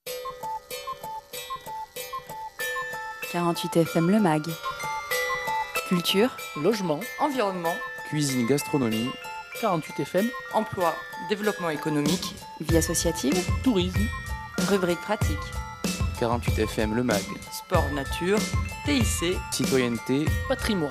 48 FM Le Mag. Culture, Logement, environnement, cuisine, gastronomie, 48 FM, emploi, développement économique, vie associative, tourisme, rubrique pratique, 48 FM Le Mag, sport nature, TIC, citoyenneté, patrimoine.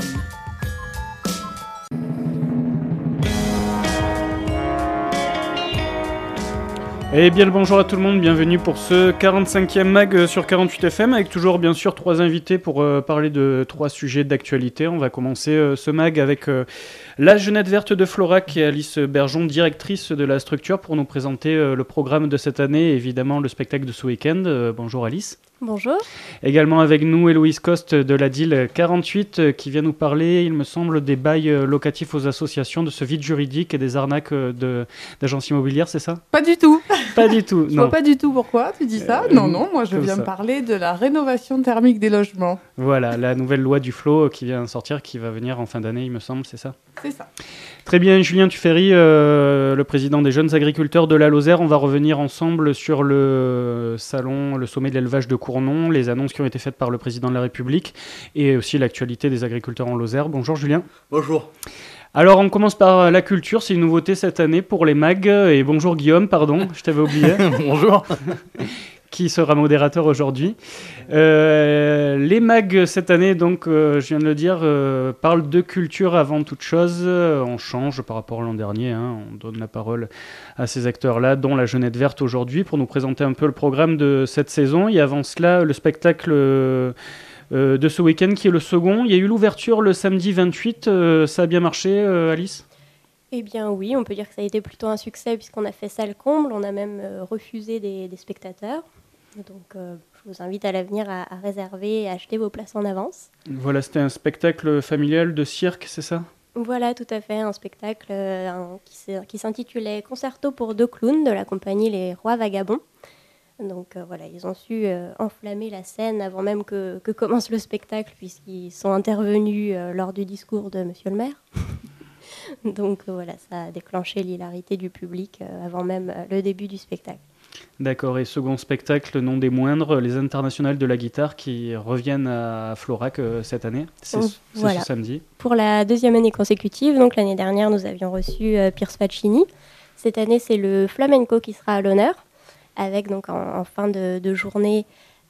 Et bien le bonjour à tout le monde, bienvenue pour ce 45e mag sur 48 FM avec toujours bien sûr 3 invités pour parler de 3 sujets d'actualité. On va commencer ce mag avec la Jeunette Verte de Florac et Alice Bergeon, directrice de la structure, pour nous présenter le programme de cette année et évidemment le spectacle de ce week-end. Bonjour Alice. Bonjour. Également avec nous Héloïse Coste de la DIL 48 qui vient nous parler, il me semble, des bails locatifs aux associations, de ce vide juridique et des arnaques d'agences immobilières, c'est ça ? Pas du tout. Pas du tout, Je non. vois pas du tout pourquoi tu dis ça. Non, moi je comme viens ça. parler de la rénovation thermique des logements. Voilà, la nouvelle loi du flot qui vient sortir, qui va venir en fin d'année, il me semble, c'est ça ? C'est ça. Très bien, Julien Tuffery, le président des jeunes agriculteurs de la Lozère. On va revenir ensemble sur le salon, le sommet de l'élevage de Cournon, les annonces qui ont été faites par le président de la République et aussi l'actualité des agriculteurs en Lozère. Bonjour Julien. Bonjour. Alors on commence par la culture, c'est une nouveauté cette année pour les mags. Et bonjour Guillaume, pardon, je t'avais oublié. Bonjour. Qui sera modérateur aujourd'hui. Les mags cette année, donc je viens de le dire, parlent de culture avant toute chose. On change par rapport à l'an dernier, hein. On donne la parole à ces acteurs-là, dont la Jeunette Verte aujourd'hui, pour nous présenter un peu le programme de cette saison. Et avant cela, le spectacle de ce week-end qui est le second. Il y a eu l'ouverture le samedi 28, ça a bien marché Alice ? Eh bien oui, on peut dire que ça a été plutôt un succès puisqu'on a fait salle comble, on a même refusé des spectateurs. Donc je vous invite à l'avenir à réserver et à acheter vos places en avance. Voilà, c'était un spectacle familial de cirque, c'est ça ? Voilà, tout à fait, un spectacle qui s'intitulait Concerto pour deux clowns de la compagnie Les Rois Vagabonds. Donc voilà, ils ont su enflammer la scène avant même que commence le spectacle puisqu'ils sont intervenus lors du discours de Monsieur le maire. Donc voilà, ça a déclenché l'hilarité du public avant même le début du spectacle. D'accord, et second spectacle, non des moindres, les Internationales de la guitare qui reviennent à Florac cette année, c'est voilà. Ce samedi. Pour la deuxième année consécutive, donc l'année dernière nous avions reçu Pierce Faccini. Cette année c'est le flamenco qui sera à l'honneur, avec donc en fin de journée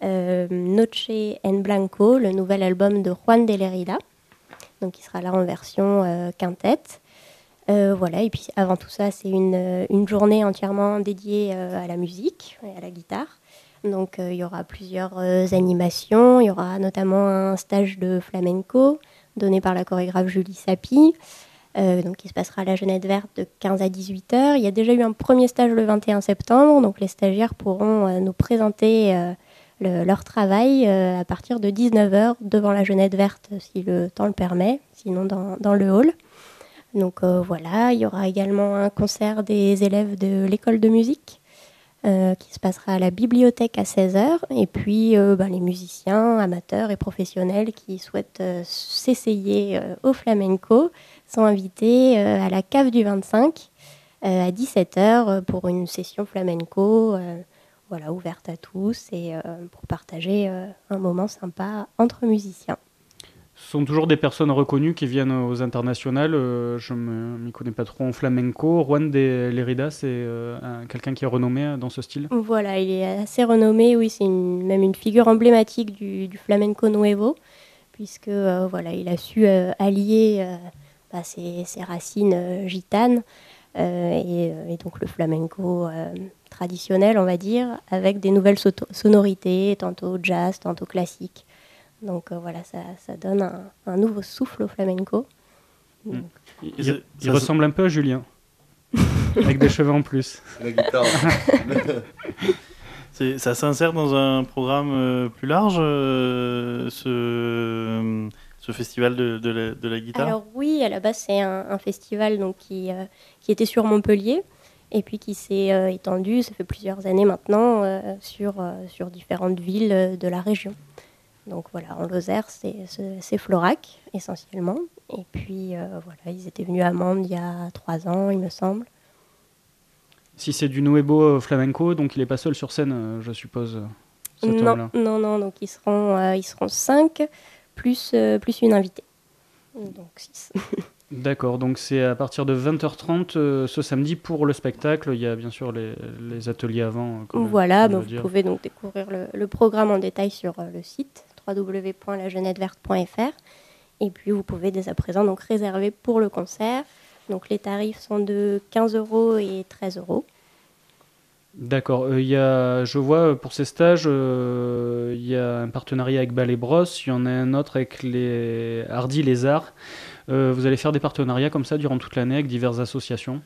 Noche en Blanco, le nouvel album de Juan de Lerida, donc qui sera là en version quintette. Voilà, et puis avant tout ça, c'est une journée entièrement dédiée à la musique et à la guitare. Donc il y aura plusieurs animations, il y aura notamment un stage de flamenco donné par la chorégraphe Julie Sapi, donc qui se passera à la Jeunette Verte de 15 à 18 heures. Il y a déjà eu un premier stage le 21 septembre, donc les stagiaires pourront nous présenter leur travail à partir de 19 heures devant la Jeunette Verte si le temps le permet, sinon dans le hall. Donc voilà, il y aura également un concert des élèves de l'école de musique qui se passera à la bibliothèque à 16h. Et puis les musiciens, amateurs et professionnels qui souhaitent s'essayer au flamenco sont invités à la cave du 25 à 17h pour une session flamenco ouverte à tous et pour partager un moment sympa entre musiciens. Ce sont toujours des personnes reconnues qui viennent aux internationales. Je ne m'y connais pas trop en flamenco. Juan de Lerida, c'est quelqu'un qui est renommé dans ce style. Voilà, il est assez renommé. Oui, c'est même une figure emblématique du flamenco nuevo, puisque il a su allier ses racines gitanes et donc le flamenco traditionnel, on va dire, avec des nouvelles sonorités, tantôt jazz, tantôt classique. Donc ça donne un nouveau souffle au flamenco. Il ressemble un peu à Julien, avec des cheveux en plus. La guitare. Ça s'insère dans un programme plus large, ce festival de la guitare ? Alors oui, à la base c'est un festival donc, qui était sur Montpellier et puis qui s'est étendu, ça fait plusieurs années maintenant, sur différentes villes de la région. Donc voilà, en Lozère, c'est Florac, essentiellement. Et puis ils étaient venus à Mende il y a 3 ans, il me semble. Si c'est du Nuevo Flamenco, donc il n'est pas seul sur scène, je suppose, cet homme-là. Non, donc ils seront 5, plus une invitée. Donc 6. D'accord, donc c'est à partir de 20h30 ce samedi pour le spectacle. Il y a bien sûr les ateliers avant. Voilà, donc vous pouvez donc découvrir le programme en détail sur le site www.lajeuneteverte.fr. Et puis vous pouvez dès à présent donc réserver pour le concert. Donc les tarifs sont de 15 € et 13 €. D'accord. Je vois pour ces stages, il y a un partenariat avec Ballet Bros. Il y en a un autre avec les Hardy Lézards. Vous allez faire des partenariats comme ça durant toute l'année avec diverses associations?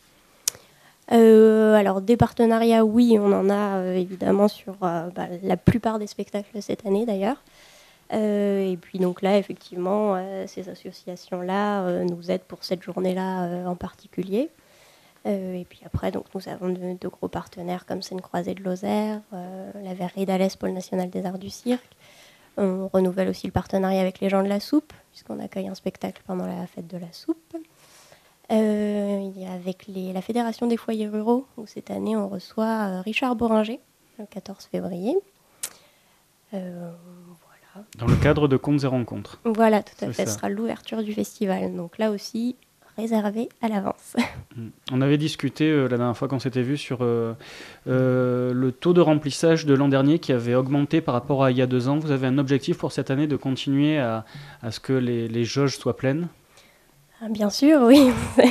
Alors des partenariats, oui, on en a évidemment sur la plupart des spectacles cette année d'ailleurs. Et puis donc là, effectivement, ces associations-là nous aident pour cette journée-là en particulier. Et puis après, donc, nous avons de gros partenaires comme Scène Croisée de Lozère, la Verrerie d'Alès, Pôle National des Arts du Cirque. On renouvelle aussi le partenariat avec les gens de la soupe, puisqu'on accueille un spectacle pendant la fête de la soupe. Il y a avec la Fédération des foyers ruraux, où cette année on reçoit Richard Boringer, le 14 février. Voilà. Dans le cadre de Contes et Rencontres. Voilà, tout à fait. Ce sera l'ouverture du festival. Donc là aussi, réservé à l'avance. On avait discuté la dernière fois qu'on s'était vu sur le taux de remplissage de l'an dernier qui avait augmenté par rapport à il y a 2 ans. Vous avez un objectif pour cette année de continuer à ce que les jauges soient pleines? Bien sûr, oui.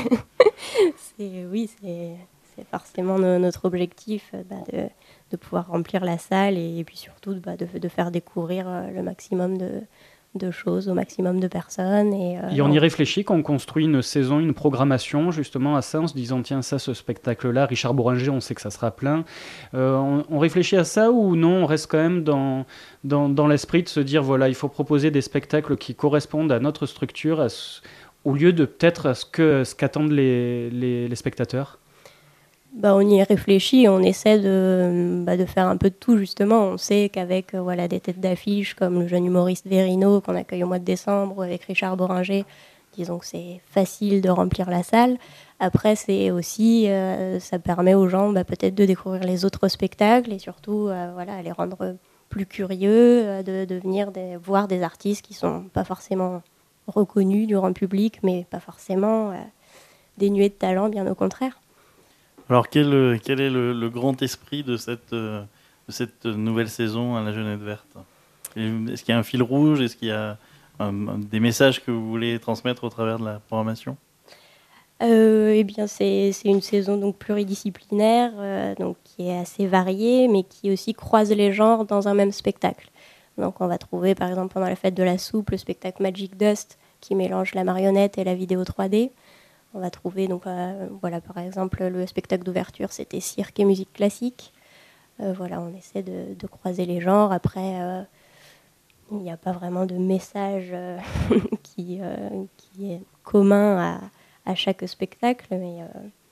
C'est forcément notre objectif de pouvoir remplir la salle et puis surtout de faire découvrir le maximum de choses au maximum de personnes. Et on y réfléchit quand on construit une saison, une programmation justement à ça, en se disant tiens, ça, ce spectacle-là, Richard Boringer, on sait que ça sera plein. On réfléchit à ça ou non, on reste quand même dans l'esprit de se dire voilà, il faut proposer des spectacles qui correspondent à notre structure, au lieu de peut-être à ce qu'attendent les spectateurs? On y réfléchit, on essaie de faire un peu de tout justement. On sait qu'avec des têtes d'affiche comme le jeune humoriste Verino qu'on accueille au mois de décembre ou avec Richard Boringer, disons que c'est facile de remplir la salle. Après c'est aussi, ça permet aux gens peut-être de découvrir les autres spectacles et surtout les rendre plus curieux, de venir voir des artistes qui sont pas forcément reconnus du grand public mais pas forcément dénués de talent, bien au contraire. Alors, quel est le grand esprit de cette nouvelle saison à la Jeunette Verte? Est-ce qu'il y a un fil rouge? Est-ce qu'il y a des messages que vous voulez transmettre au travers de la programmation? Eh bien, c'est une saison donc pluridisciplinaire, donc qui est assez variée, mais qui aussi croise les genres dans un même spectacle. Donc, on va trouver, par exemple, pendant la fête de la soupe, le spectacle Magic Dust, qui mélange la marionnette et la vidéo 3D. On va trouver, donc, par exemple, le spectacle d'ouverture, c'était cirque et musique classique. On essaie de croiser les genres. Après, il n'y a pas vraiment de message qui est commun à chaque spectacle. Mais,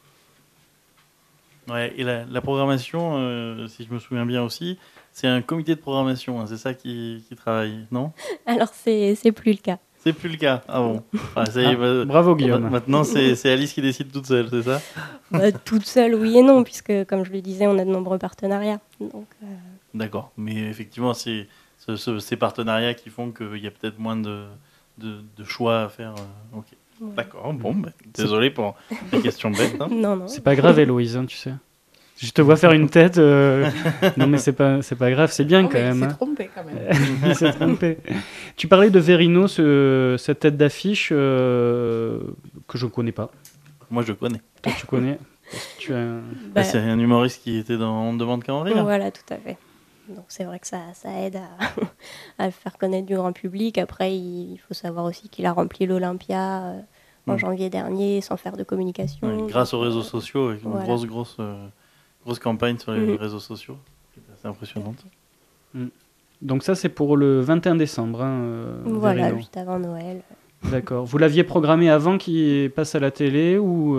Ouais, et la programmation, si je me souviens bien aussi, c'est un comité de programmation, hein, c'est ça qui travaille, non? Alors, c'est plus le cas. C'est plus le cas. Ah bon. Ça y est, bravo Guillaume. Maintenant, c'est Alice qui décide toute seule, c'est ça? Toute seule, oui et non, puisque, comme je le disais, on a de nombreux partenariats. Donc, D'accord. Mais effectivement, c'est ces partenariats qui font qu'il y a peut-être moins de choix à faire. Ok. Ouais. D'accord. Bon, désolé pour la question bête. Hein. Non. C'est pas grave, Héloïse, hein, tu sais. Je te vois faire une tête. Non, mais c'est pas grave, c'est bien quand même. Il s'est trompé quand même. Il s'est trompé. Tu parlais de Verino, cette tête d'affiche que je ne connais pas. Moi, je connais. Toi, tu connais c'est un humoriste qui était dans On demande qu'à en rire. Voilà, tout à fait. Donc c'est vrai que ça aide à le faire connaître du grand public. Après, il faut savoir aussi qu'il a rempli l'Olympia en janvier dernier sans faire de communication. Ouais, grâce aux réseaux sociaux, avec une grosse campagne sur les réseaux sociaux. C'est impressionnante. Donc ça, c'est pour le 21 décembre. Voilà, Verino. juste avant Noël. D'accord. Vous l'aviez programmé avant qu'il passe à la télé ou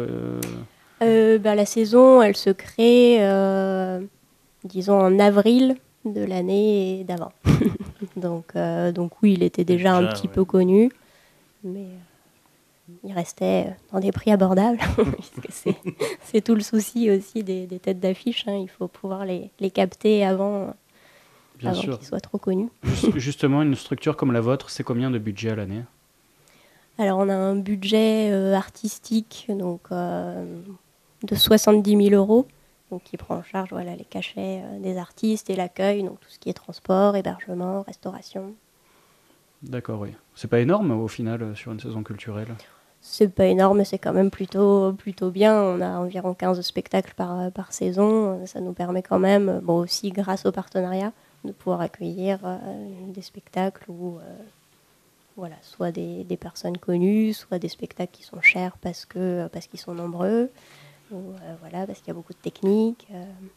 La saison, elle se crée, disons, en avril de l'année d'avant. donc oui, il était déjà un petit peu connu. Mais ils restaient dans des prix abordables, puisque c'est tout le souci aussi des têtes d'affiche. Il faut pouvoir les capter avant qu'ils soient trop connus. Justement, une structure comme la vôtre, c'est combien de budget à l'année ? Alors, on a un budget artistique donc, de 70 000 €, donc, qui prend en charge les cachets des artistes et l'accueil, donc tout ce qui est transport, hébergement, restauration. D'accord, oui. C'est pas énorme au final sur une saison culturelle ? C'est pas énorme, mais c'est quand même plutôt bien. On a environ 15 spectacles par saison. Ça nous permet quand même, aussi grâce au partenariat, de pouvoir accueillir des spectacles où soit des personnes connues, soit des spectacles qui sont chers parce qu'ils sont nombreux, ou parce qu'il y a beaucoup de techniques.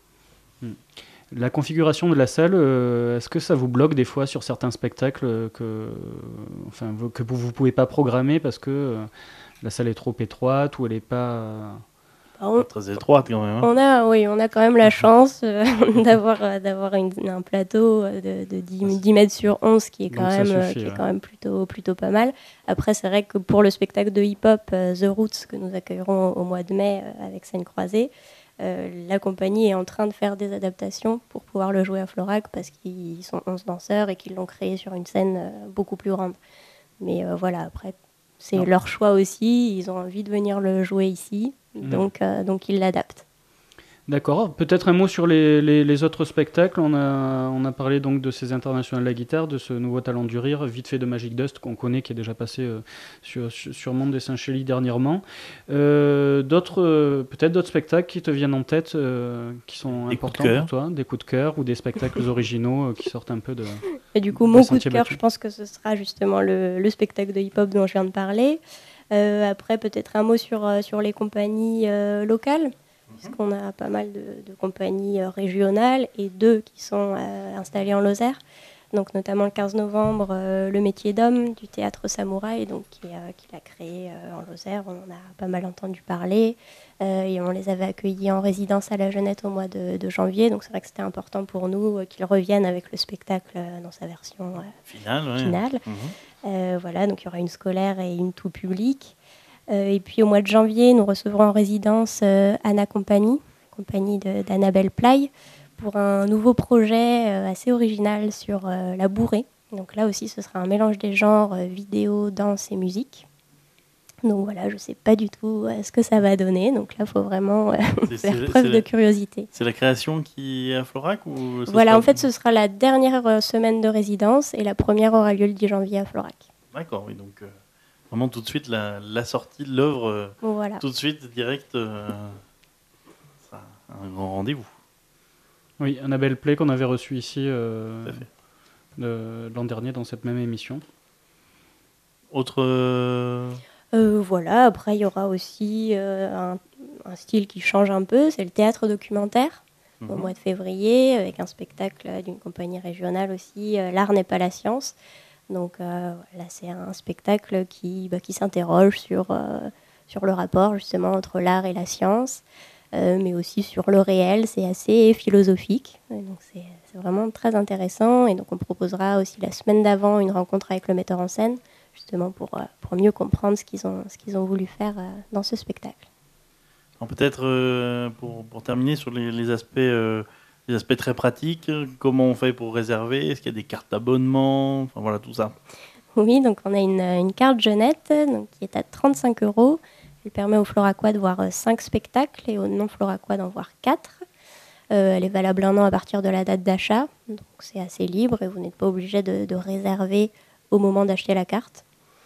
La configuration de la salle, est-ce que ça vous bloque des fois sur certains spectacles que vous ne pouvez pas programmer parce que la salle est trop étroite ou elle n'est pas... Très étroite quand même. On a quand même la chance d'avoir un plateau de 10 mètres sur 11 qui est quand même plutôt pas mal. Après, c'est vrai que pour le spectacle de hip-hop The Roots que nous accueillerons au mois de mai avec Scène Croisée, la compagnie est en train de faire des adaptations pour pouvoir le jouer à Florac parce qu'ils sont 11 danseurs et qu'ils l'ont créé sur une scène beaucoup plus grande. Mais après, c'est leur choix aussi. Ils ont envie de venir le jouer ici. Donc ils l'adaptent. D'accord. Peut-être un mot sur les autres spectacles. On a parlé donc de ces internationales de la guitare, de ce nouveau talent du rire, vite fait de Magic Dust qu'on connaît, qui est déjà passé sur Monde des Saint-Chély dernièrement. Peut-être d'autres spectacles qui te viennent en tête, qui sont importants pour toi, des coups de cœur ou des spectacles originaux qui sortent un peu de... Et du coup, mon coup de cœur, je pense que ce sera justement le spectacle de hip-hop dont je viens de parler. Après, peut-être un mot sur les compagnies locales, puisqu'on a pas mal de compagnies régionales et 2 qui sont installées en Lozère. Donc, notamment le 15 novembre, le métier d'homme du théâtre Samouraï, donc, qu'il a créé en Lozère. On en a pas mal entendu parler et on les avait accueillis en résidence à la Jeunette au mois de janvier. Donc, c'est vrai que c'était important pour nous qu'ils reviennent avec le spectacle dans sa version finale. Donc il y aura une scolaire et une tout public. Et puis au mois de janvier, nous recevrons en résidence Anna compagnie d'Annabelle Play, pour un nouveau projet assez original sur la bourrée. Donc là aussi, ce sera un mélange des genres vidéo, danse et musique. Donc je ne sais pas du tout ce que ça va donner. Donc là, il faut vraiment faire preuve de curiosité. C'est la création qui est à Florac ou en fait, ce sera la dernière semaine de résidence et la première aura lieu le 10 janvier à Florac. D'accord, oui, donc vraiment tout de suite la sortie de l'œuvre, tout de suite direct, sera un grand rendez-vous. Oui, Annabelle Play qu'on avait reçue ici l'an dernier dans cette même émission. Autre... Après il y aura aussi un style qui change un peu, c'est le théâtre documentaire au mois de février, avec un spectacle d'une compagnie régionale aussi, L'art n'est pas la science. Donc là c'est un spectacle qui s'interroge sur le rapport justement entre l'art et la science, mais aussi sur le réel. C'est assez philosophique, et donc c'est vraiment très intéressant. Et donc on proposera aussi la semaine d'avant une rencontre avec le metteur en scène, justement pour mieux comprendre ce qu'ils ont voulu faire dans ce spectacle. Alors peut-être pour terminer sur les aspects très pratiques, comment on fait pour réserver ? Est-ce qu'il y a des cartes d'abonnement ? Enfin voilà, tout ça. Oui, donc on a une carte Jeunette qui est à 35 €. Elle permet aux Floracois de voir 5 spectacles et aux non-Floracois d'en voir 4. Elle est valable 1 an à partir de la date d'achat, donc c'est assez libre et vous n'êtes pas obligé de réserver au moment d'acheter la carte.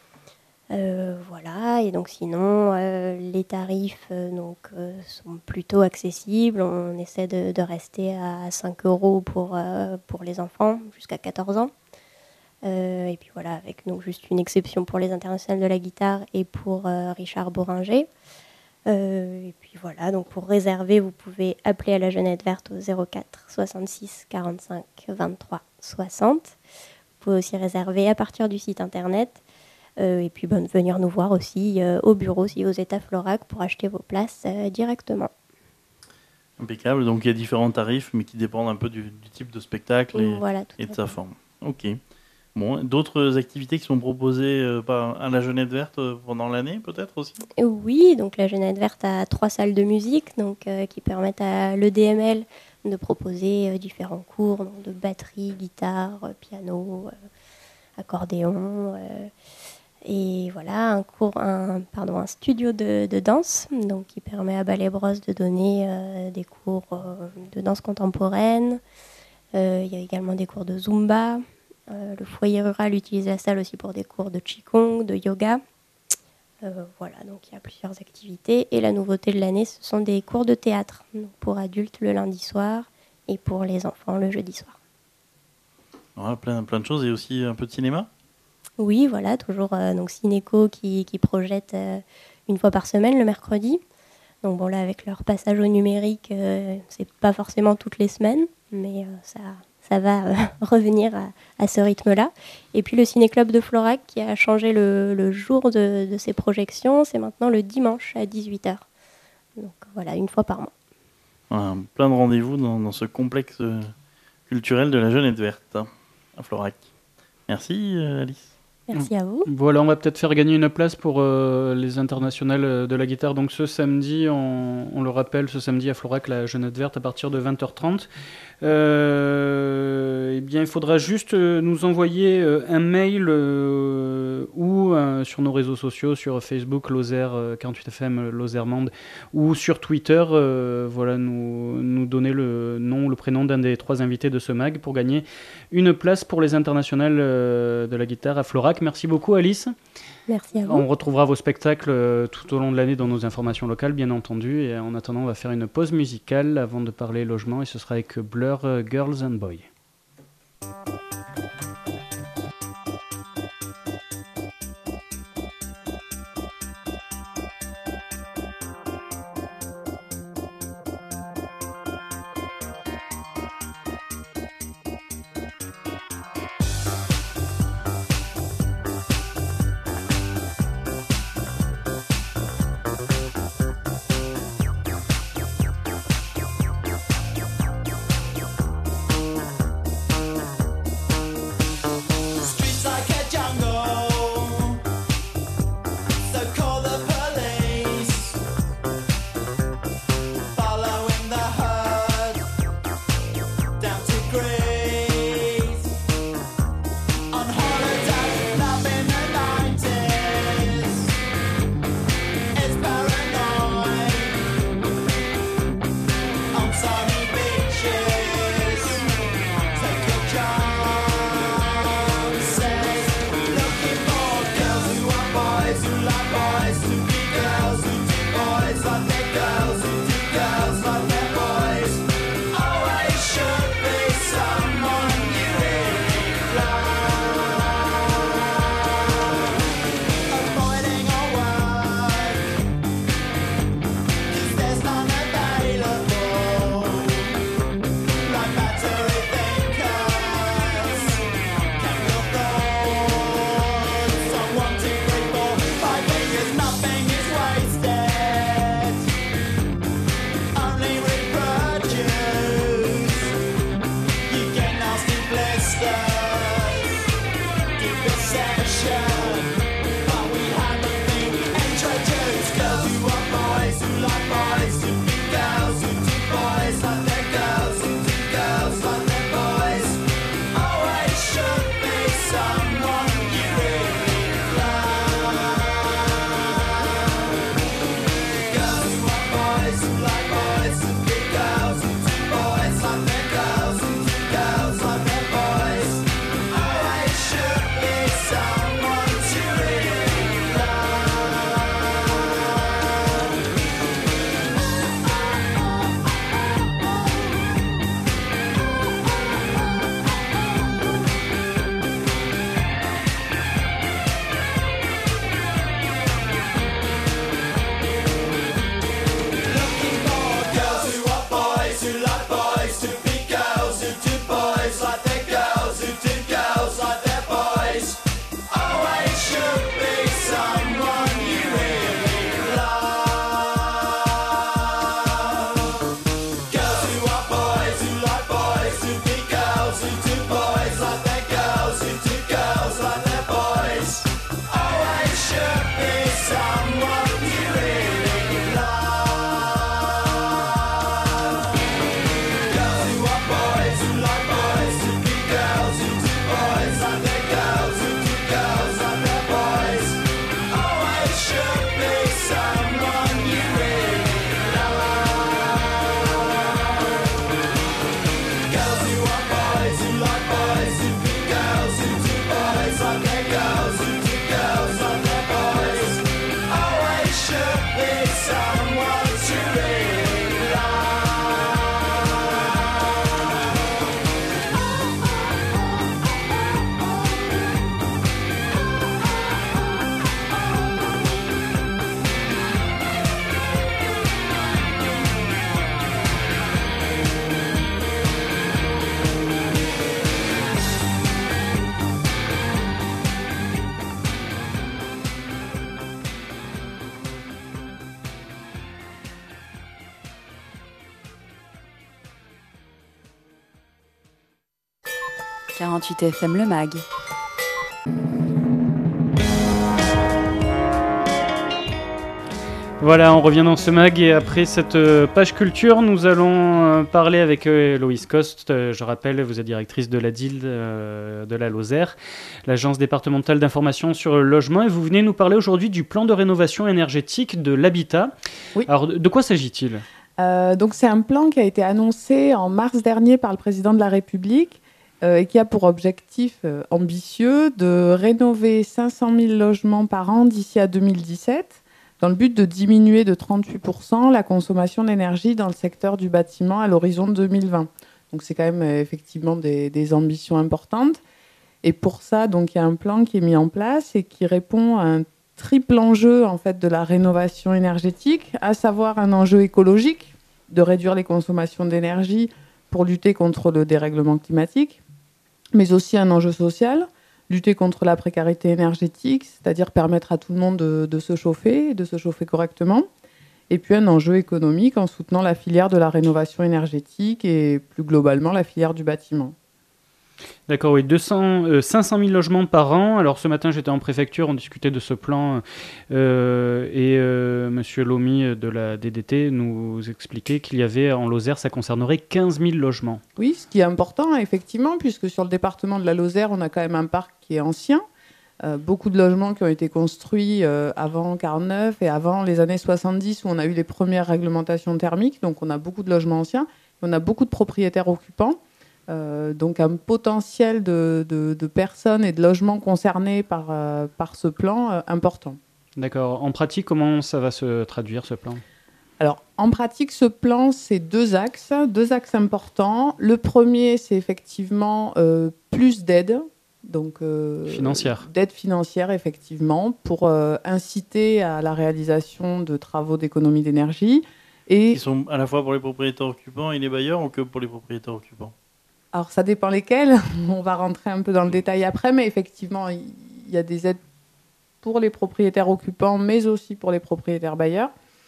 Et donc sinon, les tarifs sont plutôt accessibles. On essaie de rester à 5 € pour les enfants jusqu'à 14 ans. Et puis avec juste une exception pour les internationales de la guitare et pour Richard Boringer. Et puis donc pour réserver, vous pouvez appeler à la Jeunette Verte au 04 66 45 23 60. Vous pouvez aussi réserver à partir du site internet. Et puis venir nous voir aussi au bureau si vous êtes à Florac pour acheter vos places directement. Impeccable, donc il y a différents tarifs mais qui dépendent un peu du type de spectacle et de sa forme. Ok. Bon, d'autres activités qui sont proposées à la Jeunette Verte pendant l'année, peut-être aussi? Oui, donc la Jeunette Verte a 3 salles de musique donc, qui permettent à l'EDML de proposer différents cours donc de batterie, guitare, piano, accordéon. Et voilà, un studio de danse donc, qui permet à Ballet Bros de donner des cours de danse contemporaine. Il y a également des cours de Zumba. Le foyer rural utilise la salle aussi pour des cours de Qigong, de yoga. Voilà, donc il y a plusieurs activités. Et la nouveauté de l'année, ce sont des cours de théâtre donc pour adultes le lundi soir et pour les enfants le jeudi soir. Voilà, plein de choses et aussi un peu de cinéma? Oui, voilà, toujours donc Cinéco qui projette une fois par semaine le mercredi. Donc bon, là, avec leur passage au numérique, c'est pas forcément toutes les semaines, mais ça va revenir à ce rythme-là. Et puis le Ciné-Club de Florac qui a changé le jour de ses projections, c'est maintenant le dimanche à 18h. Donc voilà, une fois par mois. Voilà, plein de rendez-vous dans ce complexe culturel de la Jeunette Verte à Florac. Merci Alice. Merci à vous. Voilà, on va peut-être faire gagner une place pour les internationales de la guitare. Donc ce samedi, on le rappelle, ce samedi à Florac, la Jeunette Verte, à partir de 20h30. Eh bien, il faudra juste nous envoyer un mail ou sur nos réseaux sociaux, sur Facebook, Lozère 48FM, Lozèremande, ou sur Twitter, voilà, nous donner le nom, le prénom d'un des 3 invités de ce mag pour gagner une place pour les internationales de la guitare à Florac. Merci beaucoup Alice. Merci à vous. On retrouvera vos spectacles tout au long de l'année dans nos informations locales, bien entendu. Et en attendant, on va faire une pause musicale avant de parler logement. Et ce sera avec Blur, Girls and Boys. 48 FM Le Mag. Voilà, on revient dans ce mag et après cette page culture, nous allons parler avec Héloïse Coste. Je rappelle, vous êtes directrice de la DIL de la Lozère, l'Agence départementale d'information sur le logement, et vous venez nous parler aujourd'hui du plan de rénovation énergétique de l'habitat. Oui. Alors, de quoi s'agit-il ? Donc c'est un plan qui a été annoncé en mars dernier par le président de la République et qui a pour objectif ambitieux de rénover 500 000 logements par an d'ici à 2017, dans le but de diminuer de 38% la consommation d'énergie dans le secteur du bâtiment à l'horizon 2020. Donc c'est quand même effectivement des ambitions importantes. Et pour ça, donc, il y a un plan qui est mis en place et qui répond à un triple enjeu en fait, de la rénovation énergétique, à savoir un enjeu écologique, de réduire les consommations d'énergie pour lutter contre le dérèglement climatique, mais aussi un enjeu social, lutter contre la précarité énergétique, c'est-à-dire permettre à tout le monde de se chauffer et de se chauffer correctement. Et puis un enjeu économique en soutenant la filière de la rénovation énergétique et plus globalement la filière du bâtiment. D'accord, oui, 500 000 logements par an. Alors ce matin, j'étais en préfecture, on discutait de ce plan et M. Lomy de la DDT nous expliquait qu'il y avait en Lozère, ça concernerait 15 000 logements. Oui, ce qui est important, effectivement, puisque sur le département de la Lozère, on a quand même un parc qui est ancien. Beaucoup de logements qui ont été construits avant 1949 et avant les années 70 où on a eu les premières réglementations thermiques. Donc on a beaucoup de logements anciens, on a beaucoup de propriétaires occupants. Donc un potentiel de personnes et de logements concernés par ce plan important. D'accord. En pratique, comment ça va se traduire, ce plan ? Alors, en pratique, ce plan, c'est deux axes importants. Le premier, c'est effectivement plus d'aide. Donc, financière. D'aide financière, effectivement, pour inciter à la réalisation de travaux d'économie d'énergie. Et Qui sont à la fois pour les propriétaires occupants et les bailleurs ou que pour les propriétaires occupants ? alors, ça dépend lesquels. On va rentrer un peu dans le détail après, mais effectivement, il y a des aides pour les propriétaires occupants, mais aussi pour les propriétaires bailleurs.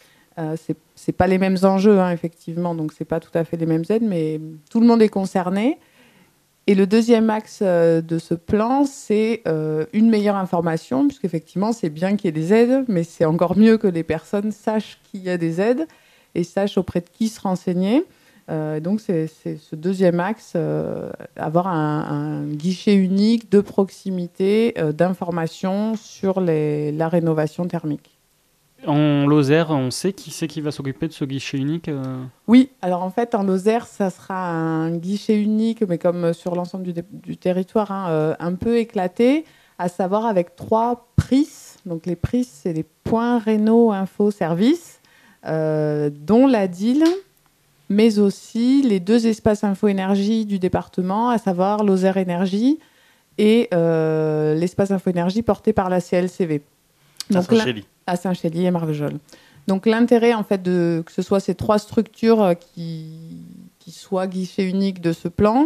C'est pas les mêmes enjeux, hein, effectivement, donc c'est pas tout à fait les mêmes aides, mais tout le monde est concerné. Et le deuxième axe de ce plan, c'est une meilleure information, puisqu'effectivement, c'est bien qu'il y ait des aides, mais c'est encore mieux que les personnes sachent qu'il y a des aides et sachent auprès de qui se renseigner. Donc c'est ce deuxième axe, avoir un guichet unique de proximité d'information sur la rénovation thermique. En Lozère, on sait qui c'est qui va s'occuper de ce guichet unique Oui, alors en fait en Lozère, ça sera un guichet unique, mais comme sur l'ensemble du territoire, hein, un peu éclaté, à savoir avec 3 PRIS. Donc les PRIS, c'est les points réno info service, dont la DIL, mais aussi les 2 espaces info-énergie du département, à savoir Lozère Énergie et l'espace info-énergie porté par la CLCV. Donc, à Saint-Chély et Marvejols. Donc l'intérêt, en fait, que ce soit ces 3 structures qui soient guichet unique de ce plan,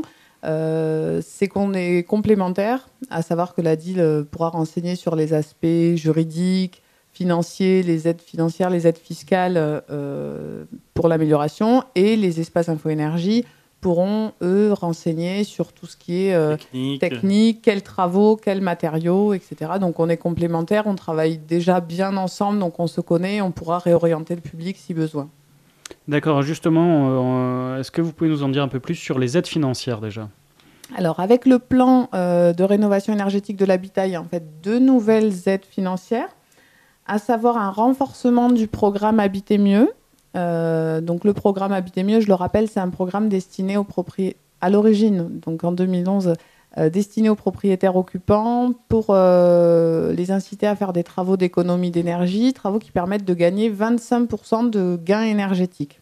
c'est qu'on est complémentaires, à savoir que la DIL pourra renseigner sur les aspects juridiques, financiers, les aides financières, les aides fiscales pour l'amélioration, et les espaces info-énergie pourront, eux, renseigner sur tout ce qui est technique, quels travaux, quels matériaux, etc. Donc on est complémentaires, on travaille déjà bien ensemble, donc on se connaît, on pourra réorienter le public si besoin. D'accord, justement, est-ce que vous pouvez nous en dire un peu plus sur les aides financières déjà ? Alors avec le plan de rénovation énergétique de l'habitat, il y a en fait 2 nouvelles aides financières, à savoir un renforcement du programme Habiter Mieux. Donc le programme Habiter Mieux, je le rappelle, c'est un programme destiné à l'origine, donc en 2011, destiné aux propriétaires occupants pour les inciter à faire des travaux d'économie d'énergie, travaux qui permettent de gagner 25% de gains énergétiques.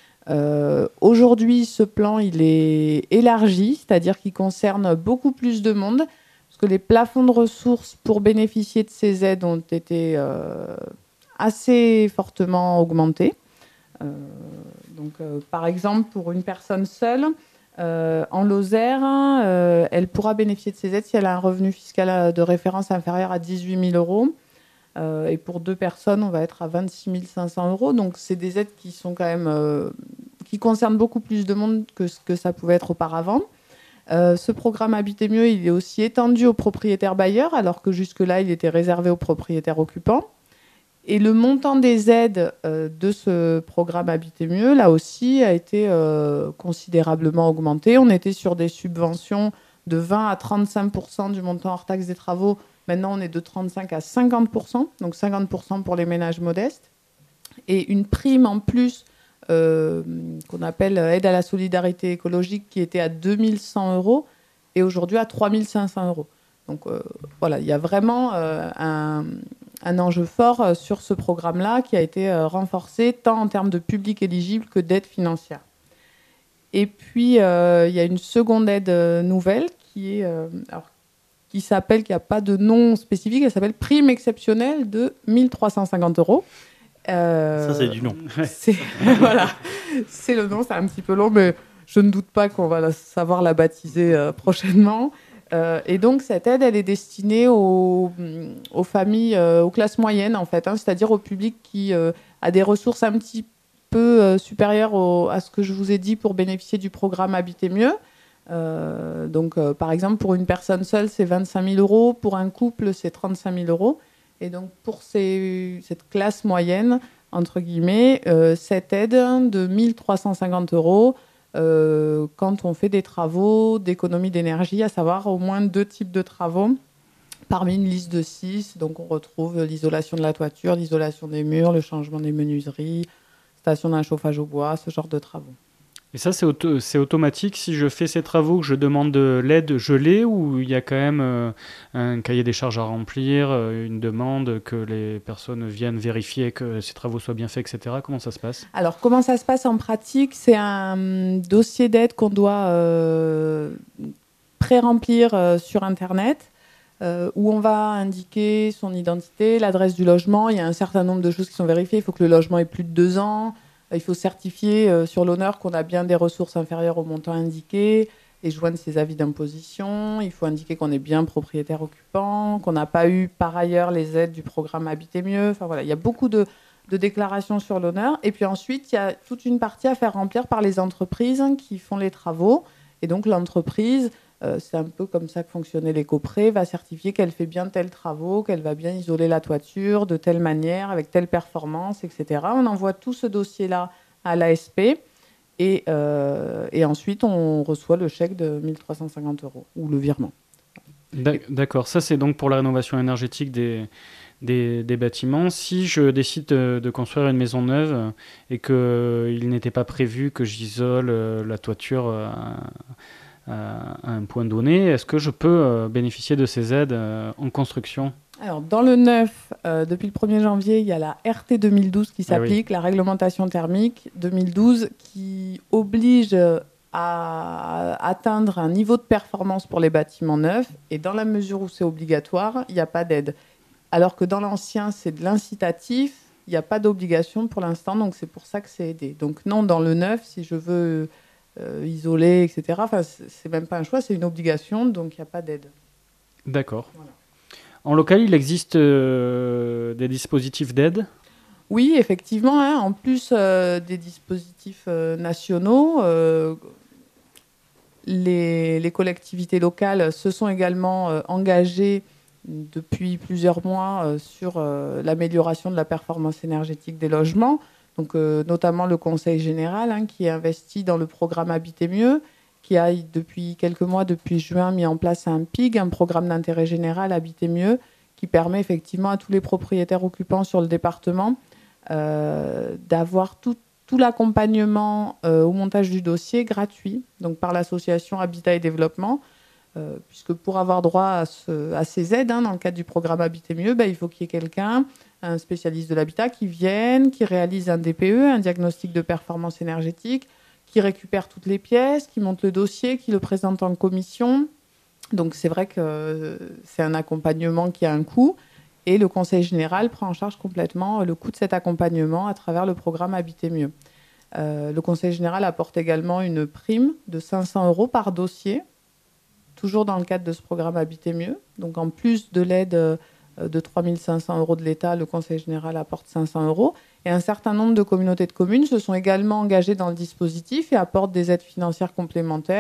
Aujourd'hui, ce plan, il est élargi, c'est-à-dire qu'il concerne beaucoup plus de monde, parce que les plafonds de ressources pour bénéficier de ces aides ont été assez fortement augmentés. Par exemple, pour une personne seule, en Lozère, elle pourra bénéficier de ces aides si elle a un revenu fiscal de référence inférieur à 18 000 euros. Et pour 2 personnes, on va être à 26 500 euros. Donc, c'est des aides qui sont quand même qui concernent beaucoup plus de monde que ce que ça pouvait être auparavant. Ce programme Habiter mieux, il est aussi étendu aux propriétaires bailleurs, alors que jusque-là, il était réservé aux propriétaires occupants. Et le montant des aides de ce programme Habiter mieux, là aussi, a été considérablement augmenté. On était sur des subventions de 20 à 35% du montant hors taxe des travaux. Maintenant, on est de 35 à 50%, donc 50% pour les ménages modestes. Et une prime en plus qu'on appelle aide à la solidarité écologique, qui était à 2100 € et aujourd'hui à 3500 €. Donc voilà, il y a vraiment un enjeu fort sur ce programme-là qui a été renforcé tant en termes de public éligible que d'aide financière. Et puis, il y a une seconde aide nouvelle qui n'a pas de nom spécifique, elle s'appelle prime exceptionnelle de 1350 €. Ça, c'est du nom. Voilà, c'est le nom, c'est un petit peu long, mais je ne doute pas qu'on va savoir la baptiser prochainement. Et donc, cette aide, elle est destinée aux familles, aux classes moyennes, en fait, c'est-à-dire au public qui a des ressources un petit peu supérieures à ce que je vous ai dit pour bénéficier du programme Habiter mieux. Donc, par exemple, pour une personne seule, c'est 25 000 €. Pour un couple, c'est 35 000 €. Et donc, pour cette classe moyenne, entre guillemets, cette aide de 1350 €, quand on fait des travaux d'économie d'énergie, à savoir au moins 2 types de travaux, parmi une liste de 6. Donc, on retrouve l'isolation de la toiture, l'isolation des murs, le changement des menuiseries, station d'un chauffage au bois, ce genre de travaux. Et ça, c'est automatique. Si je fais ces travaux, que je demande de l'aide, je l'ai, ou il y a quand même un cahier des charges à remplir, une demande, que les personnes viennent vérifier que ces travaux soient bien faits, etc. Comment ça se passe ? Alors, comment ça se passe en pratique ? C'est un dossier d'aide qu'on doit pré-remplir sur Internet, où on va indiquer son identité, l'adresse du logement. Il y a un certain nombre de choses qui sont vérifiées. Il faut que le logement ait plus de 2 ans. Il faut certifier sur l'honneur qu'on a bien des ressources inférieures au montant indiqué et joindre ses avis d'imposition. Il faut indiquer qu'on est bien propriétaire occupant, qu'on n'a pas eu par ailleurs les aides du programme Habiter mieux. Enfin voilà, il y a beaucoup de déclarations sur l'honneur. Et puis ensuite, il y a toute une partie à faire remplir par les entreprises qui font les travaux. Et donc l'entreprise, c'est un peu comme ça que fonctionnait l'éco-prêt, va certifier qu'elle fait bien tels travaux, qu'elle va bien isoler la toiture de telle manière, avec telle performance, etc. On envoie tout ce dossier-là à l'ASP et ensuite on reçoit le chèque de 1350 € ou le virement. D'accord, ça c'est donc pour la rénovation énergétique des bâtiments. Si je décide de construire une maison neuve et qu'il n'était pas prévu que j'isole la toiture à un point donné, est-ce que je peux bénéficier de ces aides en construction ? Alors, dans le neuf, depuis le 1er janvier, il y a la RT 2012 qui s'applique, la réglementation thermique 2012, qui oblige à atteindre un niveau de performance pour les bâtiments neufs. Et dans la mesure où c'est obligatoire, il n'y a pas d'aide. Alors que dans l'ancien, c'est de l'incitatif, il n'y a pas d'obligation pour l'instant, donc c'est pour ça que c'est aidé. Donc non, dans le neuf, si je veux isoler, etc., c'est même pas un choix, c'est une obligation, donc il n'y a pas d'aide. D'accord. Voilà. En local, il existe des dispositifs d'aide ? Oui, effectivement. En plus des dispositifs nationaux, les collectivités locales se sont également engagées depuis plusieurs mois sur l'amélioration de la performance énergétique des logements. Donc, notamment le Conseil général qui est investi dans le programme Habiter mieux, qui a depuis quelques mois, depuis juin, mis en place un PIG, un programme d'intérêt général Habiter mieux, qui permet effectivement à tous les propriétaires occupants sur le département d'avoir tout l'accompagnement au montage du dossier gratuit, donc par l'association Habitat et Développement, puisque pour avoir droit à ces aides, dans le cadre du programme Habiter mieux, il faut qu'il y ait quelqu'un, un spécialiste de l'habitat, qui vienne, qui réalise un DPE, un diagnostic de performance énergétique, qui récupère toutes les pièces, qui monte le dossier, qui le présente en commission. Donc c'est vrai que c'est un accompagnement qui a un coût, et le Conseil général prend en charge complètement le coût de cet accompagnement à travers le programme Habiter mieux. Le Conseil général apporte également une prime de 500 € par dossier, toujours dans le cadre de ce programme Habiter mieux. Donc en plus de l'aide de 3 500 € de l'État, le Conseil général apporte 500 €. Et un certain nombre de communautés de communes se sont également engagées dans le dispositif et apportent des aides financières complémentaires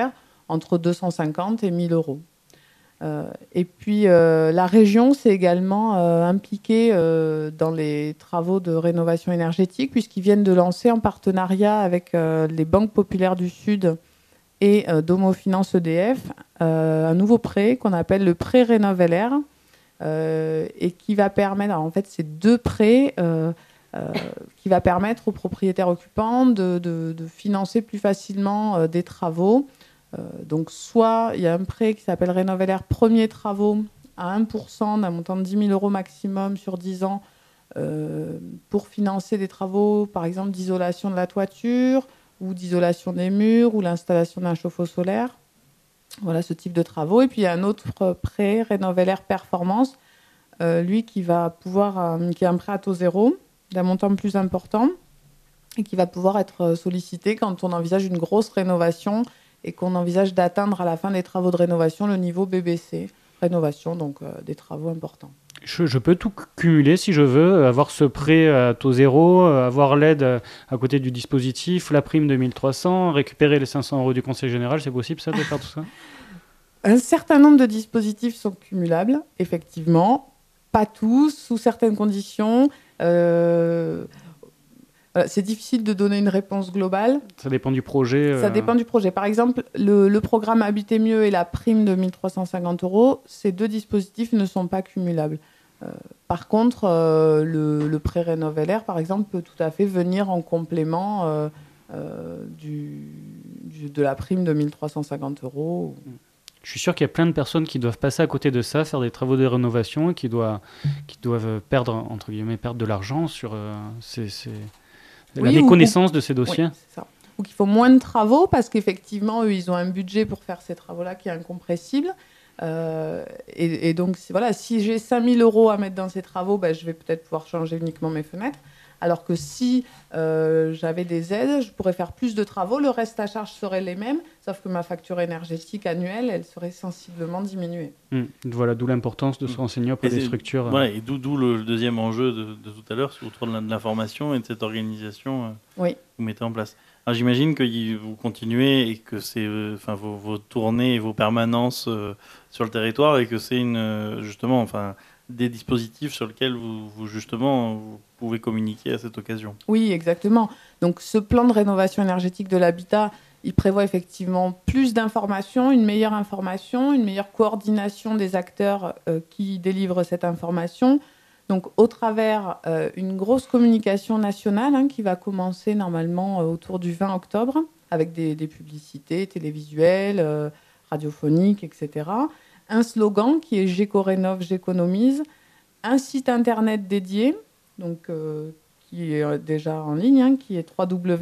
entre 250 et 1 000 euros. Et puis, la région s'est également impliquée dans les travaux de rénovation énergétique, puisqu'ils viennent de lancer en partenariat avec les banques populaires du Sud et Domo Finance EDF un nouveau prêt qu'on appelle le prêt Rénov-LR, et qui va permettre, alors en fait, c'est 2 prêts qui va permettre aux propriétaires occupants de financer plus facilement des travaux. Donc, soit il y a un prêt qui s'appelle Rénov-LR Premiers Travaux à 1% d'un montant de 10 000 euros maximum sur 10 ans pour financer des travaux, par exemple, d'isolation de la toiture ou d'isolation des murs ou l'installation d'un chauffe-eau solaire. Voilà ce type de travaux. Et puis, il y a un autre prêt, Rénov-LR Performance, lui qui va pouvoir, qui est un prêt à taux zéro d'un montant plus important et qui va pouvoir être sollicité quand on envisage une grosse rénovation et qu'on envisage d'atteindre à la fin des travaux de rénovation le niveau BBC, rénovation, donc des travaux importants. Je peux tout cumuler si je veux, avoir ce prêt à taux zéro, avoir l'aide à côté du dispositif, la prime de 1300, récupérer les 500 euros du Conseil général, c'est possible ça de faire tout ça? Un certain nombre de dispositifs sont cumulables, effectivement, pas tous, sous certaines conditions. C'est difficile de donner une réponse globale. Ça dépend du projet. Ça dépend du projet. Par exemple, le programme Habiter mieux et la prime de 1 350 euros, ces 2 dispositifs ne sont pas cumulables. Par contre, le prêt Rénov-LR, par exemple, peut tout à fait venir en complément de la prime de 1 350 euros. Je suis sûr qu'il y a plein de personnes qui doivent passer à côté de ça, faire des travaux de rénovation et qui doivent perdre, entre guillemets, perdre de l'argent sur la méconnaissance de ces dossiers. Oui, c'est ça. Ou qu'il faut moins de travaux parce qu'effectivement, eux, ils ont un budget pour faire ces travaux-là qui est incompressible. Et donc, voilà, si j'ai 5 000 euros à mettre dans ces travaux, je vais peut-être pouvoir changer uniquement mes fenêtres. Alors que si j'avais des aides, je pourrais faire plus de travaux, le reste à charge serait les mêmes, sauf que ma facture énergétique annuelle, elle serait sensiblement diminuée. Voilà, d'où l'importance de se renseigner auprès des structures. Voilà, et d'où le deuxième enjeu de tout à l'heure, autour de l'information et de cette organisation que vous mettez en place. Alors, j'imagine que vous continuez et que c'est vos tournées et vos permanences sur le territoire et que c'est justement des dispositifs sur lesquels vous pouvez communiquer à cette occasion. Oui, exactement. Donc ce plan de rénovation énergétique de l'habitat, il prévoit effectivement plus d'informations, une meilleure coordination des acteurs qui délivrent cette information. Donc au travers une grosse communication nationale qui va commencer normalement autour du 20 octobre avec des publicités télévisuelles, radiophoniques, etc. Un slogan qui est Géco-Rénov', j'économise, un site internet dédié, donc, qui est déjà en ligne, qui est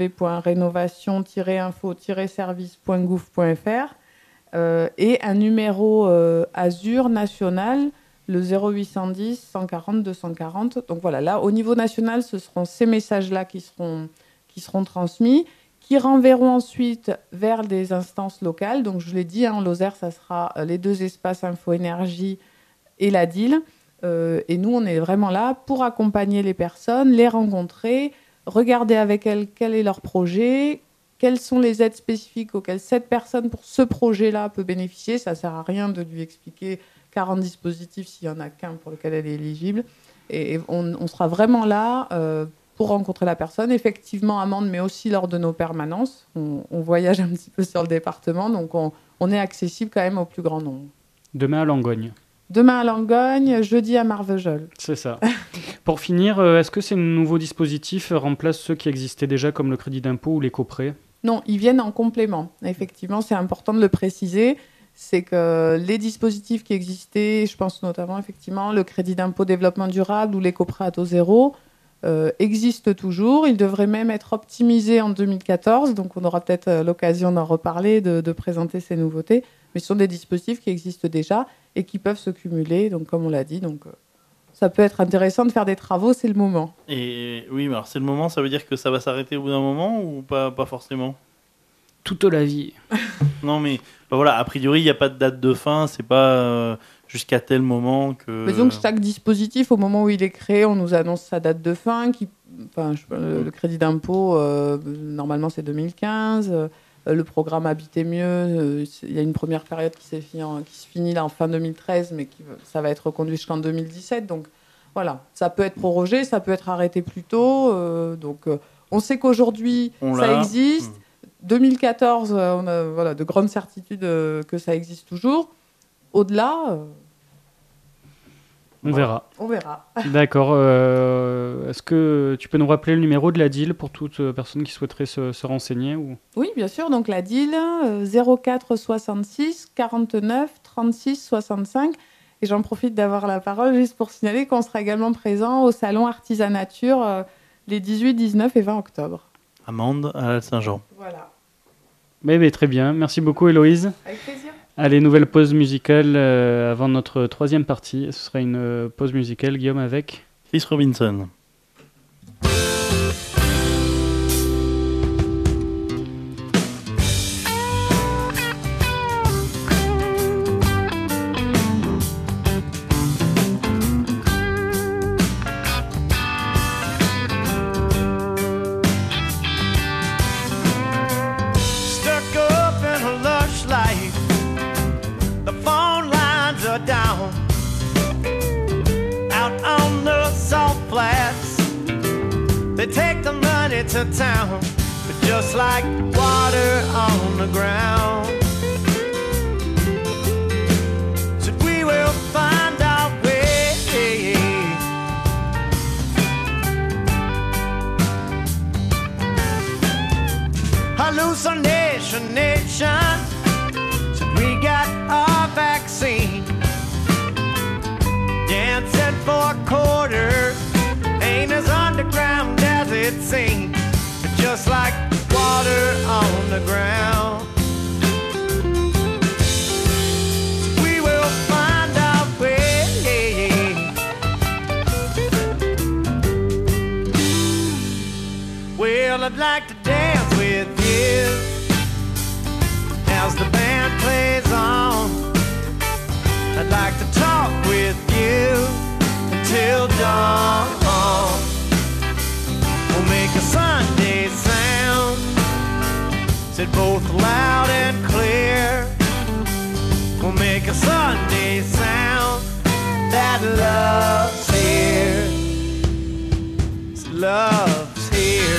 www.rénovation-info-service.gouv.fr, et un numéro Azur national, le 0810 140 240. Donc voilà, là, au niveau national, ce seront ces messages-là qui seront transmis, qui renverront ensuite vers des instances locales. Donc, je l'ai dit, en Lozère, ça sera les 2 espaces info-énergie et la DIL. Et nous, on est vraiment là pour accompagner les personnes, les rencontrer, regarder avec elles quel est leur projet, quelles sont les aides spécifiques auxquelles cette personne, pour ce projet-là, peut bénéficier. Ça ne sert à rien de lui expliquer 40 dispositifs s'il n'y en a qu'un pour lequel elle est éligible. Et on sera vraiment là pour rencontrer la personne, effectivement à Mende, mais aussi lors de nos permanences. On voyage un petit peu sur le département, donc on est accessible quand même au plus grand nombre. Demain à Langogne. Demain à Langogne, jeudi à Marvejols. C'est ça. Pour finir, est-ce que ces nouveaux dispositifs remplacent ceux qui existaient déjà, comme le crédit d'impôt ou l'éco-prêt? Non, ils viennent en complément. Effectivement, c'est important de le préciser. C'est que les dispositifs qui existaient, je pense notamment effectivement le crédit d'impôt développement durable ou l'éco-prêt à taux zéro, existent toujours. Ils devraient même être optimisés en 2014. Donc, on aura peut-être l'occasion d'en reparler, de présenter ces nouveautés. Mais ce sont des dispositifs qui existent déjà et qui peuvent se cumuler, donc, comme on l'a dit. Donc, ça peut être intéressant de faire des travaux, c'est le moment. Et oui, mais alors c'est le moment, ça veut dire que ça va s'arrêter au bout d'un moment ou pas forcément? Toute la vie. Non, mais voilà, a priori, il n'y a pas de date de fin, c'est pas jusqu'à tel moment que... Mais disons que chaque dispositif, au moment où il est créé, on nous annonce sa date de fin. Le crédit d'impôt, normalement, c'est 2015. le programme Habiter mieux, il y a une première période qui se finit là en fin 2013, mais ça va être reconduit jusqu'en 2017. Donc voilà, ça peut être prorogé, ça peut être arrêté plus tôt. On sait qu'aujourd'hui, ça existe. 2014, on a de grandes certitudes que ça existe toujours. Au-delà... On verra. On verra. D'accord. Est-ce que tu peux nous rappeler le numéro de la DIL pour toute personne qui souhaiterait se renseigner ou... Oui, bien sûr. Donc la DIL, 04 66 49 36 65. Et j'en profite d'avoir la parole juste pour signaler qu'on sera également présent au Salon Artisanature les 18, 19 et 20 octobre. À Mende, à Saint-Jean. Voilà. Mais très bien. Merci beaucoup, Héloïse. Avec plaisir. Allez, nouvelle pause musicale avant notre troisième partie. Ce sera une pause musicale, Guillaume, avec Chris Robinson. Down out on the salt flats, they take the money to town, but just like water on the ground. So we will find our way. Hallucination nation, so we got our vaccine. Dancing for quarters ain't as underground as it seems, but just like water on the ground. We will find our way. Well, I'd like to dance with you as the band plays on. I'd like to talk with you until dawn. We'll make a Sunday sound, said both loud and clear. We'll make a Sunday sound that love's here. Love's here.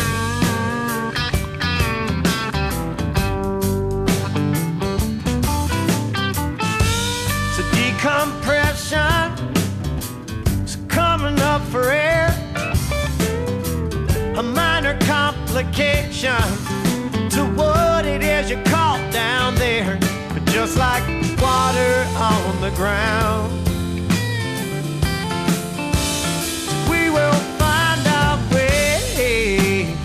Decompression is coming up for air, a minor complication to what it is you caught down there, but just like water on the ground. We will find our way.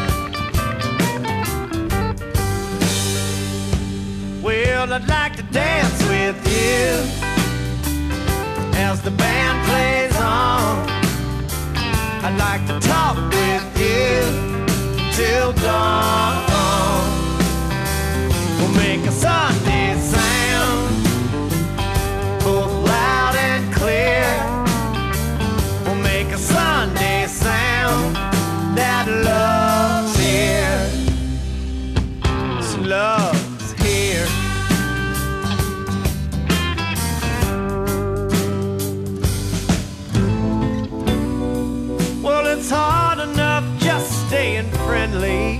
Well, I'd like to dance with you as the band plays on. I'd like to talk with you till dawn. We'll make a Sunday sound, both loud and clear. We'll make a Sunday sound that love's here. It's love's here. Well, it's hard enough just staying friendly,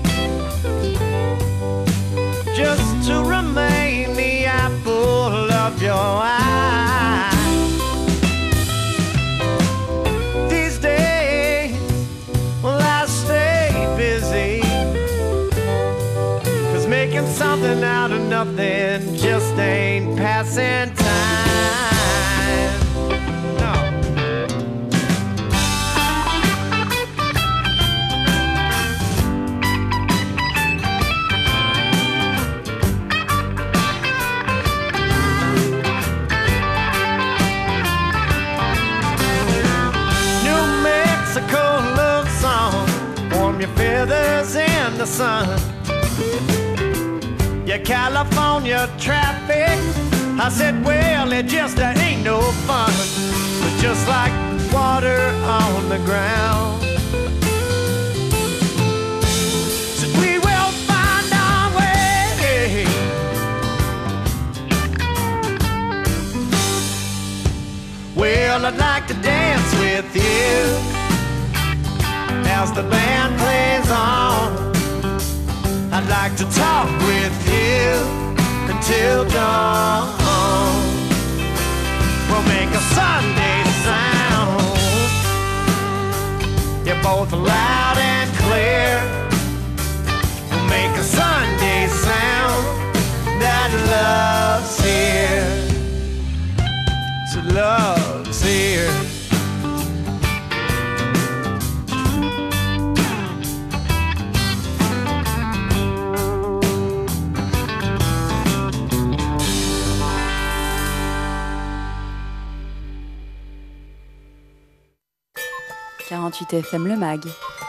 just to remain the apple of your eye. These days, well, I stay busy, 'cause making something out of nothing just ain't passing time. Your feathers in the sun. Your California traffic, I said, well, it just ain't no fun, but just like water on the ground. So we will find our way. Girl, I'd like to dance with you as the band plays on. I'd like to talk with you until dawn. We'll make a Sunday sound. You're both loud and clear. We'll make a Sunday sound that love's here. So love's here. « 48 FM Le Mag ».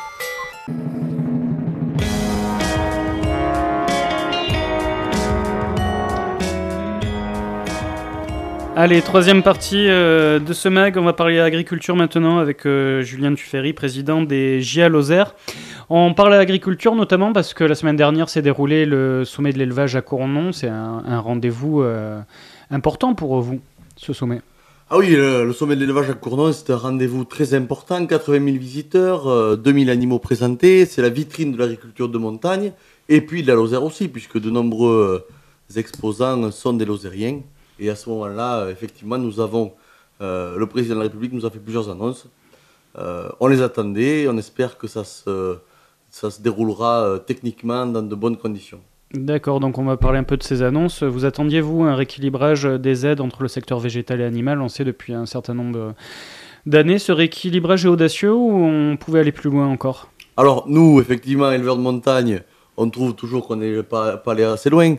Allez, troisième partie de ce mag, on va parler agriculture maintenant avec Julien Tuffery, président des JA Lozère. On parle agriculture notamment parce que la semaine dernière s'est déroulé le sommet de l'élevage à Cournon. C'est un rendez-vous important pour vous, ce sommet. Ah oui, le sommet de l'élevage à Cournon, c'est un rendez-vous très important, 80 000 visiteurs, 2000 animaux présentés, c'est la vitrine de l'agriculture de montagne, et puis de la Lozère aussi, puisque de nombreux exposants sont des Lozériens. Et à ce moment-là, effectivement, nous avons, le président de la République nous a fait plusieurs annonces. On les attendait, on espère que ça se déroulera techniquement dans de bonnes conditions. D'accord, donc on va parler un peu de ces annonces. Vous attendiez, vous, un rééquilibrage des aides entre le secteur végétal et animal? On sait depuis un certain nombre d'années. Ce rééquilibrage est audacieux ou on pouvait aller plus loin encore? Alors, nous, effectivement, éleveurs de montagne, on trouve toujours qu'on n'est pas allé assez loin.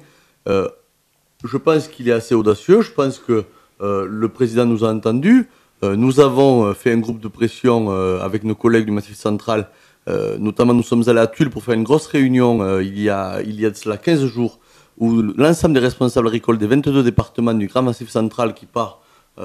Je pense qu'il est assez audacieux. Je pense que le président nous a entendus. Nous avons fait un groupe de pression avec nos collègues du Massif Central. Notamment, nous sommes allés à Tulle pour faire une grosse réunion il y a de cela 15 jours où l'ensemble des responsables agricoles des 22 départements du Grand Massif Central qui part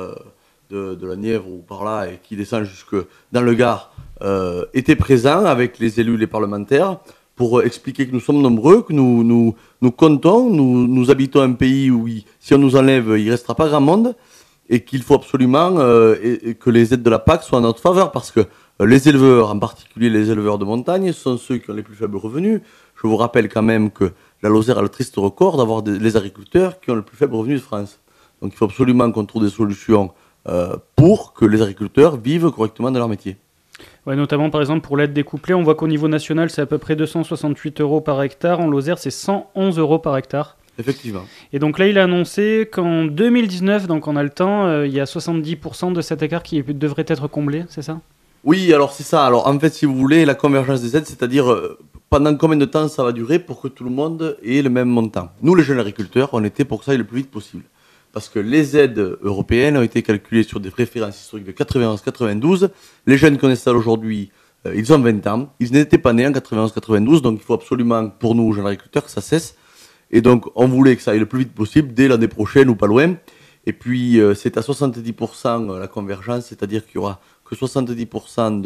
de la Nièvre ou par là et qui descend jusque dans le Gard étaient présents avec les élus, les parlementaires pour expliquer que nous sommes nombreux, que nous comptons, nous habitons un pays où si on nous enlève, il ne restera pas grand monde et qu'il faut absolument que les aides de la PAC soient en notre faveur parce que les éleveurs, en particulier les éleveurs de montagne, sont ceux qui ont les plus faibles revenus. Je vous rappelle quand même que la Lozère a le triste record d'avoir les agriculteurs qui ont le plus faible revenu de France. Donc il faut absolument qu'on trouve des solutions pour que les agriculteurs vivent correctement de leur métier. Ouais, notamment par exemple pour l'aide découplée, on voit qu'au niveau national c'est à peu près 268 € par hectare, en Lozère c'est 111 € par hectare. Effectivement. Et donc là, il a annoncé qu'en 2019, donc on a le temps, il y a 70% de cet écart qui devrait être comblé, c'est ça ? Oui, alors c'est ça. Alors en fait, si vous voulez, la convergence des aides, c'est-à-dire pendant combien de temps ça va durer pour que tout le monde ait le même montant. Nous, les jeunes agriculteurs, on était pour que ça aille le plus vite possible. Parce que les aides européennes ont été calculées sur des références historiques de 91-92. Les jeunes qui ont installé aujourd'hui, ils ont 20 ans. Ils n'étaient pas nés en 91-92, donc il faut absolument, pour nous, jeunes agriculteurs, que ça cesse. Et donc, on voulait que ça aille le plus vite possible, dès l'année prochaine ou pas loin. Et puis, c'est à 70% la convergence, c'est-à-dire qu'il y aura que 70%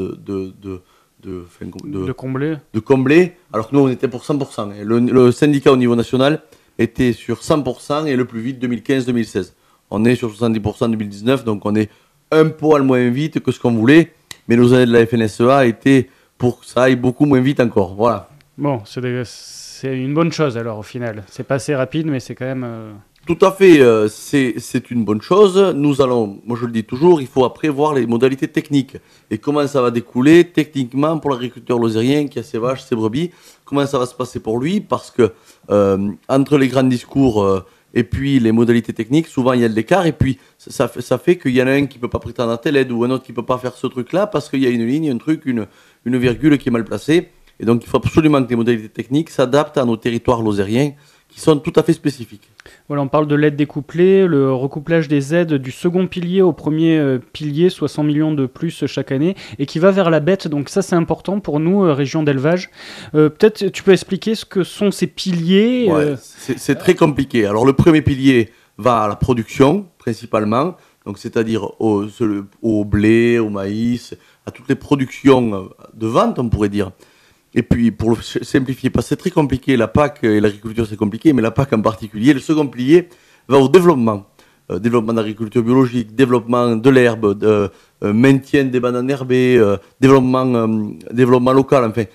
de combler, alors que nous, on était pour 100%. Et le syndicat au niveau national était sur 100% et le plus vite 2015-2016. On est sur 70% en 2019, donc on est un poil moins vite que ce qu'on voulait. Mais nos années de la FNSEA étaient pour que ça aille beaucoup moins vite encore. Voilà. Bon, c'est une bonne chose alors au final. C'est pas assez rapide, mais c'est quand même... Tout à fait, c'est une bonne chose. Nous allons, moi je le dis toujours, il faut après voir les modalités techniques. Et comment ça va découler techniquement pour l'agriculteur lozérien qui a ses vaches, ses brebis. Comment ça va se passer pour lui, parce que entre les grands discours et puis les modalités techniques, souvent il y a de l'écart. Et puis ça fait qu'il y en a un qui ne peut pas prétendre à telle aide ou un autre qui ne peut pas faire ce truc-là parce qu'il y a une ligne, un truc, une virgule qui est mal placée. Et donc il faut absolument que les modalités techniques s'adaptent à nos territoires lozériens qui sont tout à fait spécifiques. Voilà, on parle de l'aide découplée, le recouplage des aides du second pilier au premier pilier, 60 millions de plus chaque année, et qui va vers la bête. Donc ça, c'est important pour nous, région d'élevage. Peut-être tu peux expliquer ce que sont ces piliers Ouais, c'est très compliqué. Alors le premier pilier va à la production, principalement, donc c'est-à-dire au blé, au maïs, à toutes les productions de vente, on pourrait dire. Et puis, pour le simplifier, parce que c'est très compliqué, la PAC et l'agriculture c'est compliqué, mais la PAC en particulier, le second pilier va au développement. développement d'agriculture biologique, développement de l'herbe, maintien des bananes herbées, développement local, enfin,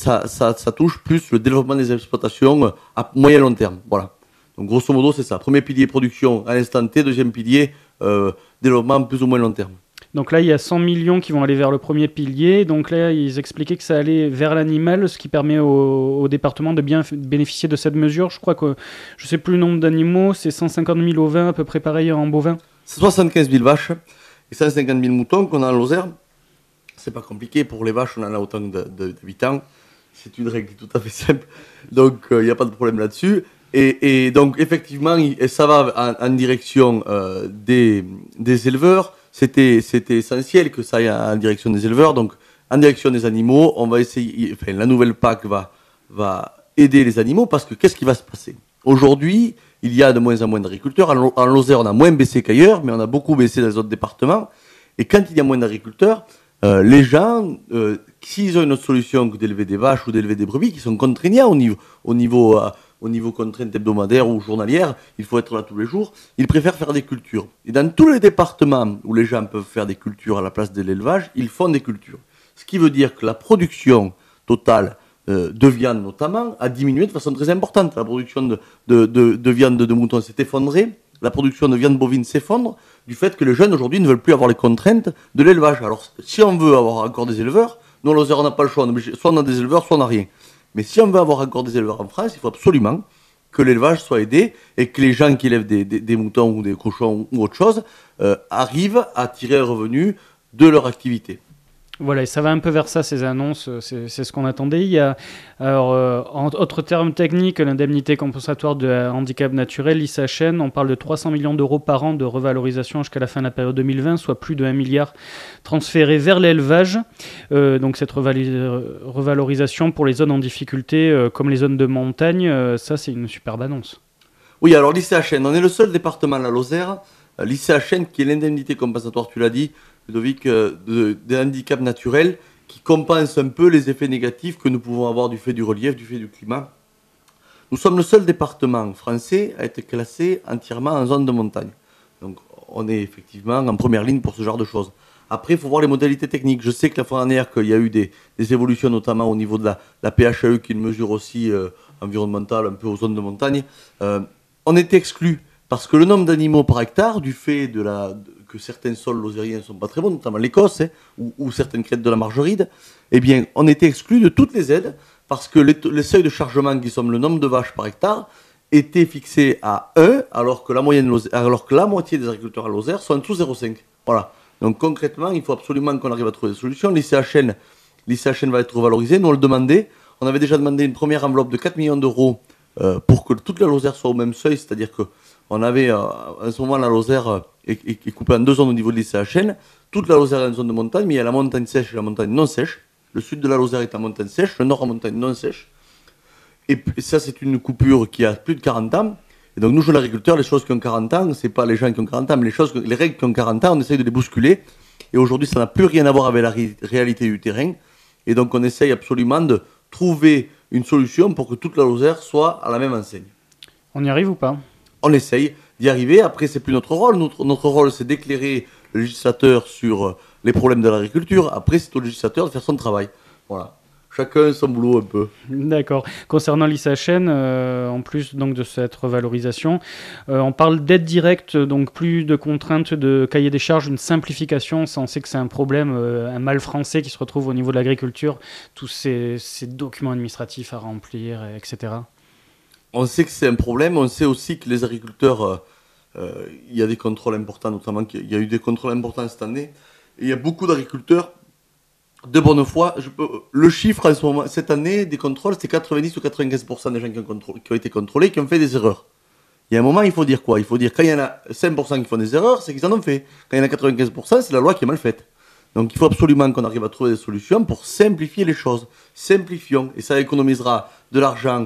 ça touche plus le développement des exploitations à moyen et long terme. Voilà. Donc grosso modo, c'est ça. Premier pilier, production à l'instant T. Deuxième pilier, développement plus ou moins long terme. Donc là, il y a 100 millions qui vont aller vers le premier pilier. Donc là, ils expliquaient que ça allait vers l'animal, ce qui permet au département de bien bénéficier de cette mesure. Je crois que, je ne sais plus le nombre d'animaux, c'est 150 000 ovins, à peu près pareil en bovin. C'est 75 000 vaches et 150 000 moutons qu'on a en Lozère. C'est pas compliqué. Pour les vaches, on en a autant d'habitants. C'est une règle tout à fait simple. Donc, il n'y a pas de problème là-dessus. Et donc, effectivement, ça va en direction des éleveurs. C'était essentiel que ça aille en direction des éleveurs. Donc, en direction des animaux, on va essayer. Enfin, la nouvelle PAC va aider les animaux parce que qu'est-ce qui va se passer ? Aujourd'hui, il y a de moins en moins d'agriculteurs. En Lozère, on a moins baissé qu'ailleurs, mais on a beaucoup baissé dans les autres départements. Et quand il y a moins d'agriculteurs, les gens, s'ils ont une autre solution que d'élever des vaches ou d'élever des brebis, qui sont contraignants au niveau contrainte hebdomadaire ou journalière, il faut être là tous les jours, ils préfèrent faire des cultures. Et dans tous les départements où les gens peuvent faire des cultures à la place de l'élevage, ils font des cultures. Ce qui veut dire que la production totale de viande notamment a diminué de façon très importante. La production de viande de mouton s'est effondrée, la production de viande bovine s'effondre du fait que les jeunes aujourd'hui ne veulent plus avoir les contraintes de l'élevage. Alors si on veut avoir encore des éleveurs, nous Lozère on n'a pas le choix, soit on a des éleveurs, soit on n'a rien. Mais si on veut avoir encore des éleveurs en France, il faut absolument que l'élevage soit aidé et que les gens qui élèvent des moutons ou des cochons ou autre chose arrivent à tirer un revenu de leur activité. Voilà, et ça va un peu vers ça, ces annonces, c'est ce qu'on attendait. Il y a, alors, en autre terme technique, l'indemnité compensatoire de handicap naturel, l'ISHN, on parle de 300 millions d'euros par an de revalorisation jusqu'à la fin de la période 2020, soit plus de 1 milliard transféré vers l'élevage. Donc cette revalorisation pour les zones en difficulté, comme les zones de montagne, ça c'est une superbe annonce. Oui, alors l'ICHN, on est le seul département, la Lozère, l'ICHN qui est l'indemnité compensatoire, tu l'as dit, Ludovic, des handicaps naturels qui compense un peu les effets négatifs que nous pouvons avoir du fait du relief, du fait du climat. Nous sommes le seul département français à être classé entièrement en zone de montagne. Donc on est effectivement en première ligne pour ce genre de choses. Après, il faut voir les modalités techniques. Je sais que la fois dernière, qu'il y a eu des évolutions, notamment au niveau de la PHAE, qui est une mesure aussi environnementale, un peu aux zones de montagne. On est exclu parce que le nombre d'animaux par hectare, du fait que certains sols lozériens ne sont pas très bons, notamment l'Écosse, ou certaines crêtes de la Margeride, eh bien, on était exclu de toutes les aides parce que les seuils de chargement, qui sont le nombre de vaches par hectare, étaient fixés à 1, alors que la moitié des agriculteurs à Lozère sont en dessous 0,5. Voilà. Donc concrètement, il faut absolument qu'on arrive à trouver des solutions. L'ICHN va être revalorisé. Nous, on le demandait. On avait déjà demandé une première enveloppe de 4 millions d'euros pour que toute la Lozère soit au même seuil, c'est-à-dire qu'on avait, en ce moment, la Lozère est coupée en deux zones au niveau de l'ICHN. Toute la Lozère est en zone de montagne, mais il y a la montagne sèche et la montagne non sèche. Le sud de la Lozère est en montagne sèche, le nord en montagne non sèche. Et ça, c'est une coupure qui a plus de 40 ans. Et donc, nous, jeunes agriculteurs, les choses qui ont 40 ans, c'est pas les gens qui ont 40 ans, mais les règles qui ont 40 ans, on essaye de les bousculer. Et aujourd'hui, ça n'a plus rien à voir avec la réalité du terrain. Et donc, on essaye absolument de trouver une solution pour que toute la Lozère soit à la même enseigne. On y arrive ou pas ? On essaye d'y arriver. Après, c'est plus notre rôle. Notre rôle, c'est d'éclairer le législateur sur les problèmes de l'agriculture. Après, c'est au législateur de faire son travail. Voilà. Chacun son boulot un peu. D'accord. Concernant l'ICHN, en plus donc de cette revalorisation, on parle d'aide directe, donc plus de contraintes de cahier des charges, une simplification. Ça, on sait que c'est un problème, un mal français qui se retrouve au niveau de l'agriculture, tous ces documents administratifs à remplir, etc. On sait que c'est un problème. On sait aussi que les agriculteurs, il y a des contrôles importants, notamment qu'il y a eu des contrôles importants cette année. Et il y a beaucoup d'agriculteurs de bonne foi. Le chiffre en ce moment, cette année, des contrôles, c'était 90 ou 95% des gens qui ont été contrôlés qui ont fait des erreurs. Il y a un moment, il faut dire quoi ? Il faut dire quand il y en a 5% qui font des erreurs, c'est qu'ils en ont fait. Quand il y en a 95%, c'est la loi qui est mal faite. Donc il faut absolument qu'on arrive à trouver des solutions pour simplifier les choses. Simplifions. Et ça économisera de l'argent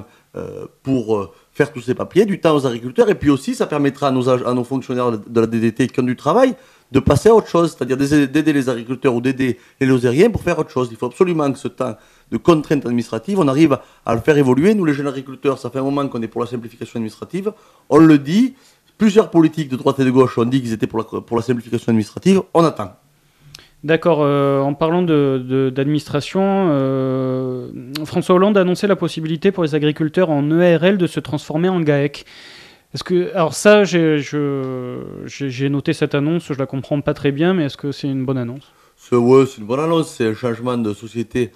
pour faire tous ces papiers, du temps aux agriculteurs. Et puis aussi, ça permettra à nos fonctionnaires de la DDT qui ont du travail de passer à autre chose, c'est-à-dire d'aider les agriculteurs ou d'aider les lozériens pour faire autre chose. Il faut absolument que ce temps de contraintes administratives, on arrive à le faire évoluer. Nous, les jeunes agriculteurs, ça fait un moment qu'on est pour la simplification administrative. On le dit, Plusieurs politiques de droite et de gauche ont dit qu'ils étaient pour la simplification administrative. On attend. D'accord. En parlant d'administration, François Hollande a annoncé la possibilité pour les agriculteurs en EARL de se transformer en GAEC. Alors ça, j'ai noté cette annonce, je la comprends pas très bien, mais est-ce que c'est une bonne annonce ? Ouais, c'est une bonne annonce, c'est un changement de société.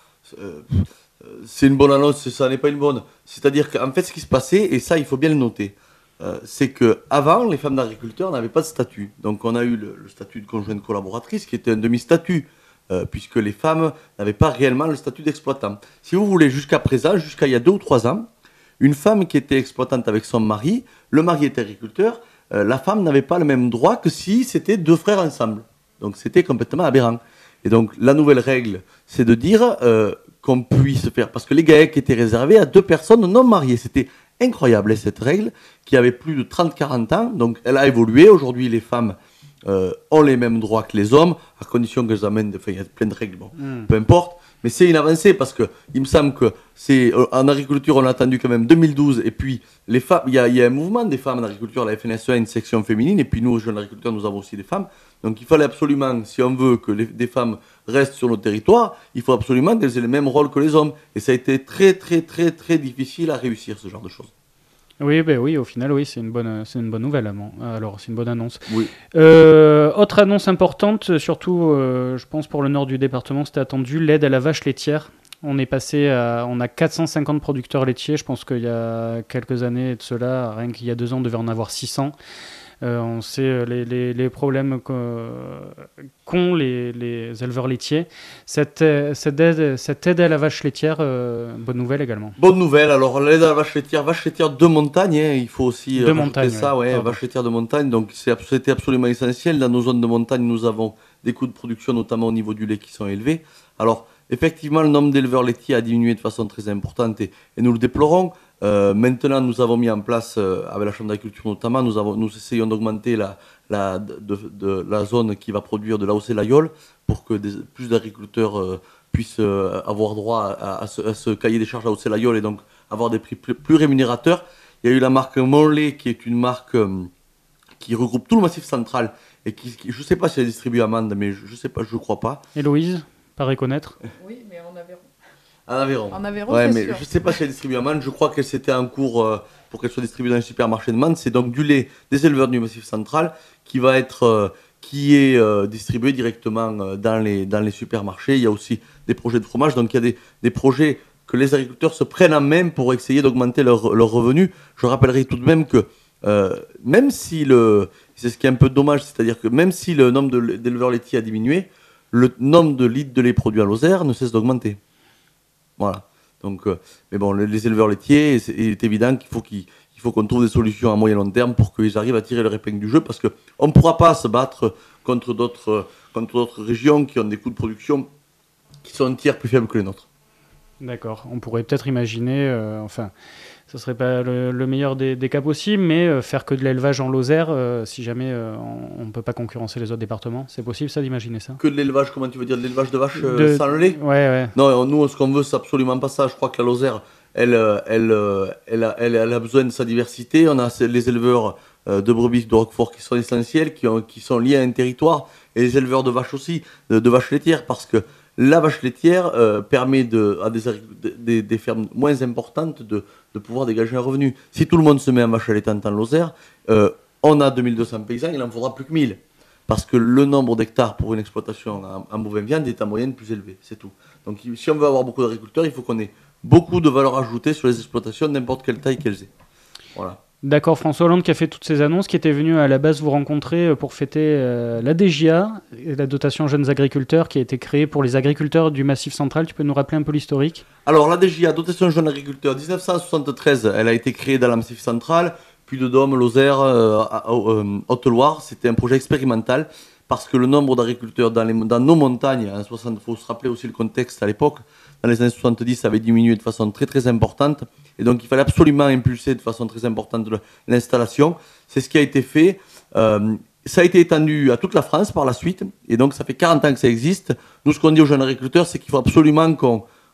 C'est une bonne annonce, ça n'est pas une bonne. C'est-à-dire qu'en fait, ce qui se passait, et ça, il faut bien le noter, c'est qu'avant, les femmes d'agriculteurs n'avaient pas de statut. Donc on a eu le statut de conjointe collaboratrice qui était un demi-statut, puisque les femmes n'avaient pas réellement le statut d'exploitant. Si vous voulez, jusqu'à présent, jusqu'à il y a 2 ou 3 ans, une femme qui était exploitante avec son mari, le mari était agriculteur, la femme n'avait pas le même droit que si c'était 2 frères ensemble. Donc c'était complètement aberrant. Et donc la nouvelle règle, c'est de dire qu'on puisse faire... Parce que les GAEC étaient réservés à 2 personnes non mariées. C'était incroyable, cette règle, qui avait plus de 30-40 ans. Donc elle a évolué. Aujourd'hui, les femmes ont les mêmes droits que les hommes, à condition qu'elles amènent... Enfin, il y a plein de règles, bon, peu importe. Mais c'est une avancée parce que il me semble que c'est en agriculture, on a attendu quand même 2012. Et puis, les femmes, il y a un mouvement des femmes en agriculture. La FNSEA a une section féminine. Et puis nous, jeunes agriculteurs, nous avons aussi des femmes. Donc il fallait absolument, si on veut que des femmes restent sur nos territoires, il faut absolument qu'elles aient le même rôle que les hommes. Et ça a été très, très, très, très difficile à réussir, ce genre de choses. Oui, oui, au final, oui, c'est une bonne nouvelle. Alors, c'est une bonne annonce. Oui. Autre annonce importante, surtout, je pense pour le nord du département, c'était attendu, l'aide à la vache laitière. On est passé on a 450 producteurs laitiers. Je pense qu'il y a quelques années de cela, rien qu'il y a 2 ans, on devait en avoir 600. On sait les problèmes qu'ont les éleveurs laitiers. Cette aide à la vache laitière, bonne nouvelle également. Bonne nouvelle, alors l'aide à la vache laitière de montagne, hein, il faut aussi montagne, ça, ouais, vache laitière de montagne, donc c'était absolument essentiel. Dans nos zones de montagne, nous avons des coûts de production, notamment au niveau du lait, qui sont élevés. Alors, effectivement, le nombre d'éleveurs laitiers a diminué de façon très importante et nous le déplorons. Maintenant, nous avons mis en place, avec la Chambre d'agriculture notamment, nous essayons d'augmenter la zone qui va produire de l'AOC Layol pour que plus d'agriculteurs puissent avoir droit à ce cahier des charges AOC Layol et donc avoir des prix plus rémunérateurs. Il y a eu la marque Monlait qui est une marque qui regroupe tout le Massif central et qui je ne sais pas si elle est distribuée à Mende, mais je ne sais pas, je ne crois pas. Héloïse, paraît connaître. Oui, mais en Aveyron. En Aveyron, ouais, c'est mais sûr. je ne sais pas si elle est distribuée à Mende. Je crois qu'elle c'était en cours pour qu'elle soit distribuée dans les supermarchés de Mende. C'est donc du lait des éleveurs du Massif central qui est distribué directement dans les supermarchés. Il y a aussi des projets de fromage. Donc il y a des projets que les agriculteurs se prennent en main pour essayer d'augmenter leurs revenus. Je rappellerai tout de même que même si c'est ce qui est un peu dommage, c'est-à-dire que même si le nombre d'éleveurs laitiers a diminué, le nombre de litres de lait produit à Lozère ne cesse d'augmenter. Voilà. Donc, mais bon, les éleveurs laitiers, il est évident qu'il faut qu'on trouve des solutions à moyen long terme pour qu'ils arrivent à tirer leur épingle du jeu, parce qu'on ne pourra pas se battre contre d'autres régions qui ont des coûts de production qui sont un tiers plus faibles que les nôtres. D'accord. On pourrait peut-être imaginer, ce ne serait pas le meilleur des cas possibles, mais faire que de l'élevage en Lozère, si jamais on ne peut pas concurrencer les autres départements. C'est possible, ça, d'imaginer ça ? Que de l'élevage, comment tu veux dire ? De l'élevage de vaches sans le lait ? Ouais. Non, nous, ce qu'on veut, c'est absolument pas ça. Je crois que la Lozère, elle a besoin de sa diversité. On a les éleveurs de brebis de Roquefort qui sont essentiels, qui sont liés à un territoire, et les éleveurs de vaches aussi, de vaches laitières, parce que la vache laitière permet à des fermes moins importantes de pouvoir dégager un revenu. Si tout le monde se met en vache allaitante en Lozère, on a 2200 paysans, il en faudra plus que 1000. Parce que le nombre d'hectares pour une exploitation en bovin viande est en moyenne plus élevé, c'est tout. Donc si on veut avoir beaucoup d'agriculteurs, il faut qu'on ait beaucoup de valeur ajoutée sur les exploitations, n'importe quelle taille qu'elles aient. Voilà. D'accord, François Hollande qui a fait toutes ces annonces, qui était venu à la base vous rencontrer pour fêter la DJA, la dotation jeunes agriculteurs, qui a été créée pour les agriculteurs du Massif central. Tu peux nous rappeler un peu l'historique ? Alors la DJA, dotation jeunes agriculteurs, 1973, elle a été créée dans le Massif central, Puy-de-Dôme, Lozère, Haute-Loire. C'était un projet expérimental parce que le nombre d'agriculteurs dans nos montagnes, il faut se rappeler aussi le contexte à l'époque, dans les années 70, ça avait diminué de façon très très importante. Et donc il fallait absolument impulser de façon très importante l'installation. C'est ce qui a été fait. Ça a été étendu à toute la France par la suite. Et donc ça fait 40 ans que ça existe. Nous, ce qu'on dit aux jeunes agriculteurs, c'est qu'il faut absolument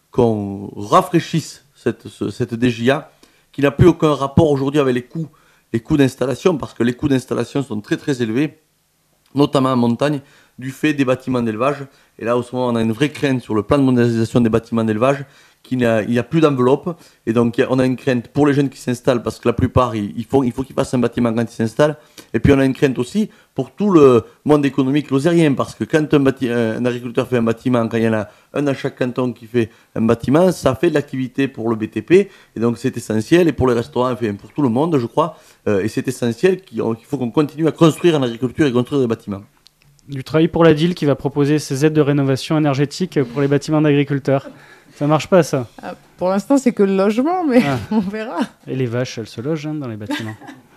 qu'on rafraîchisse cette DJA, qui n'a plus aucun rapport aujourd'hui avec les coûts les coûts d'installation, parce que les coûts d'installation sont très très élevés, notamment en montagne, du fait des bâtiments d'élevage. Et là, au ce moment, on a une vraie crainte sur le plan de modernisation des bâtiments d'élevage, il n'y a plus d'enveloppe. Et donc, on a une crainte pour les jeunes qui s'installent, parce que la plupart, il faut qu'ils fassent un bâtiment quand ils s'installent. Et puis, on a une crainte aussi pour tout le monde économique lozérien, parce que quand un agriculteur fait un bâtiment, quand il y en a un dans chaque canton qui fait un bâtiment, ça fait de l'activité pour le BTP. Et donc, c'est essentiel. Et pour les restaurants, enfin, pour tout le monde, je crois. Et c'est essentiel qu'il faut qu'on continue à construire en agriculture et construire des bâtiments. Du travail pour la DIL qui va proposer ces aides de rénovation énergétique pour les bâtiments d'agriculteurs. Ça marche pas, ça. Pour l'instant, c'est que le logement, mais on verra. Et les vaches, elles se logent dans les bâtiments.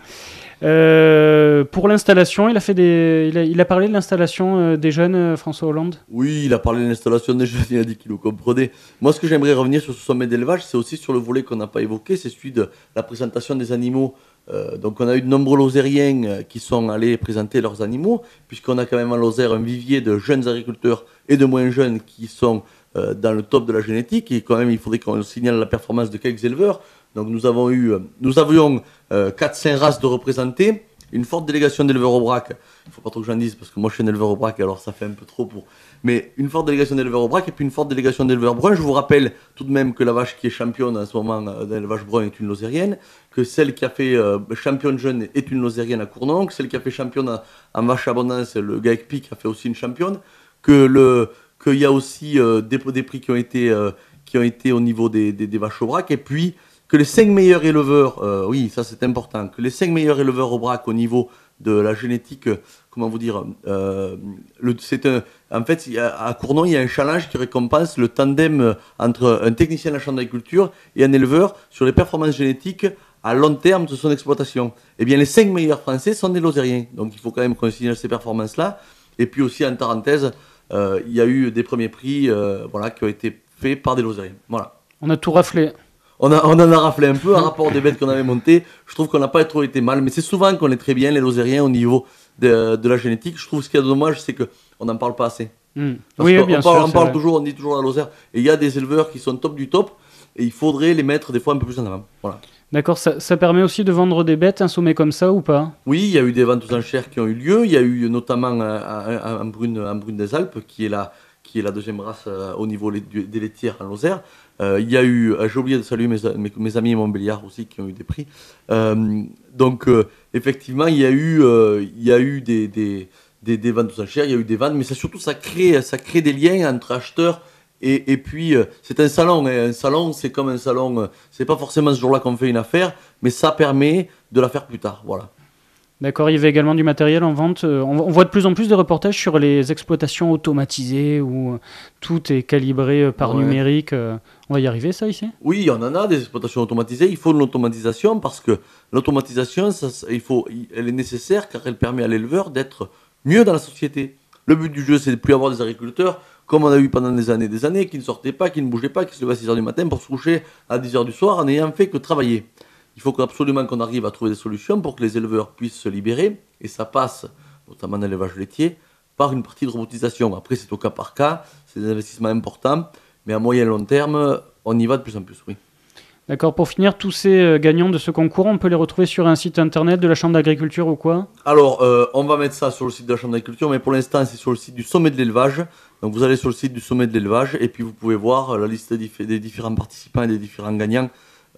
Pour l'installation, il a parlé de l'installation des jeunes, François Hollande. Oui, il a parlé de l'installation des jeunes, il a dit qu'il le comprenait. Moi, ce que j'aimerais revenir sur ce sommet d'élevage, c'est aussi sur le volet qu'on n'a pas évoqué, c'est celui de la présentation des animaux. Donc on a eu de nombreux Lozériens qui sont allés présenter leurs animaux, puisqu'on a quand même en Lozère un vivier de jeunes agriculteurs et de moins jeunes qui sont dans le top de la génétique, et quand même il faudrait qu'on signale la performance de quelques éleveurs. Donc nous avions 4-5 races de représentés, une forte délégation d'éleveurs au braque. Il ne faut pas trop que j'en dise parce que moi je suis un éleveur au braque, alors ça fait un peu trop pour... Mais une forte délégation d'éleveurs au braque et puis une forte délégation d'éleveurs bruns. Je vous rappelle tout de même que la vache qui est championne en ce moment d'élevage brun est une lozérienne, que celle qui a fait championne jeune est une lozérienne à Cournon, que celle qui a fait championne en vache abondance, le Gaec Pic a fait aussi une championne, qu'il y a aussi des prix qui ont été au niveau des vaches au braque, et puis que les 5 meilleurs éleveurs, oui, ça c'est important, que les 5 meilleurs éleveurs au braque au niveau de la génétique, comment vous dire, en fait, à Cournon, il y a un challenge qui récompense le tandem entre un technicien de la chambre d'agriculture et un éleveur sur les performances génétiques à long terme de son exploitation. Eh bien, les 5 meilleurs Français sont des Lozériens, donc il faut quand même qu'on signale ces performances-là. Et puis aussi, en parenthèse, il y a eu des premiers prix qui ont été faits par des Lozériens. Voilà. On a tout raflé. On en a raflé un peu, un rapport des bêtes qu'on avait monté. Je trouve qu'on n'a pas trop été mal, mais c'est souvent qu'on est très bien, les Lozériens, au niveau de la génétique. Je trouve ce qu'il y a de dommage, c'est qu'on n'en parle pas assez. Oui, bien sûr. On dit toujours la Lozère. Et il y a des éleveurs qui sont top du top, et il faudrait les mettre des fois un peu plus en avant. Voilà. D'accord, ça permet aussi de vendre des bêtes, un sommet comme ça ou pas? Oui, il y a eu des ventes aux enchères qui ont eu lieu. Il y a eu notamment un brune des Alpes, qui est la deuxième race au niveau des laitières en Lozère. Il y a eu, j'ai oublié de saluer mes amis Montbéliard aussi qui ont eu des prix. Donc effectivement, il y a eu des ventes aux enchères, il y a eu des ventes, mais ça crée des liens entre acheteurs. Et puis, c'est un salon. Un salon, c'est comme un salon. C'est pas forcément ce jour-là qu'on fait une affaire, mais ça permet de la faire plus tard. Voilà. D'accord, il y avait également du matériel en vente. On voit de plus en plus de reportages sur les exploitations automatisées où tout est calibré par numérique. On va y arriver, ça, ici? Oui, on en a des exploitations automatisées. Il faut de l'automatisation parce que l'automatisation, elle est nécessaire car elle permet à l'éleveur d'être mieux dans la société. Le but du jeu, c'est de ne plus avoir des agriculteurs comme on a eu pendant des années, qui ne sortaient pas, qui ne bougeaient pas, qui se levaient à 6h du matin pour se coucher à 10h du soir en n'ayant fait que travailler. Il faut absolument qu'on arrive à trouver des solutions pour que les éleveurs puissent se libérer, et ça passe, notamment dans l'élevage laitier, par une partie de robotisation. Après, c'est au cas par cas, c'est des investissements importants, mais à moyen et long terme, on y va de plus en plus, oui. D'accord, pour finir, tous ces gagnants de ce concours, on peut les retrouver sur un site internet de la Chambre d'agriculture ou quoi? Alors, on va mettre ça sur le site de la Chambre d'agriculture, mais pour l'instant, c'est sur le site du Sommet de l'élevage. Donc, vous allez sur le site du Sommet de l'élevage, et puis vous pouvez voir la liste des différents participants et des différents gagnants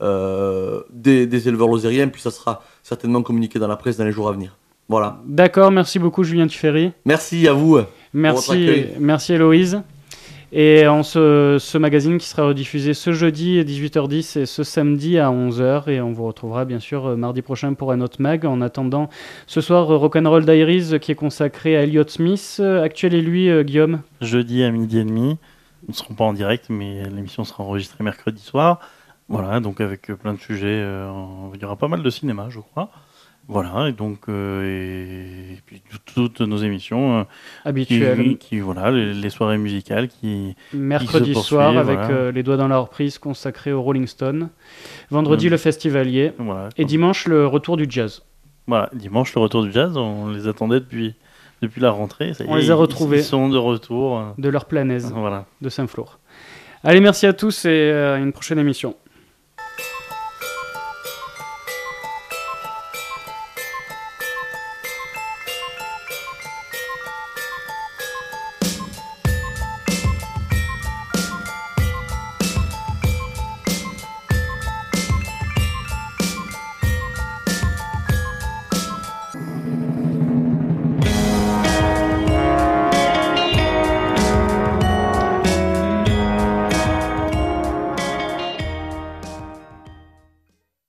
des éleveurs lozériens, puis ça sera certainement communiqué dans la presse dans les jours à venir. Voilà. D'accord, merci beaucoup Julien Tuffery. Merci à vous. Merci Héloïse. Et ce magazine qui sera rediffusé ce jeudi à 18h10 et ce samedi à 11h. Et on vous retrouvera bien sûr mardi prochain pour un autre mag. En attendant, ce soir, Rock'n'Roll Diaries qui est consacré à Elliott Smith. Actuel et lui, Guillaume? Jeudi à 12h30. Nous ne serons pas en direct, mais l'émission sera enregistrée mercredi soir. Voilà, donc avec plein de sujets. Il y aura pas mal de cinéma, je crois. Voilà, et donc et puis toutes nos émissions habituelles, voilà, les soirées musicales mercredi soir avec les doigts dans la reprise consacrée au Rolling Stone, vendredi le Festivalier, voilà, et dimanche le retour du jazz. Voilà, dimanche le retour du jazz, on les attendait depuis la rentrée. Ça y est, on les a retrouvés. Ils sont de retour de leur planaise, voilà, de Saint-Flour. Allez, merci à tous et à une prochaine émission.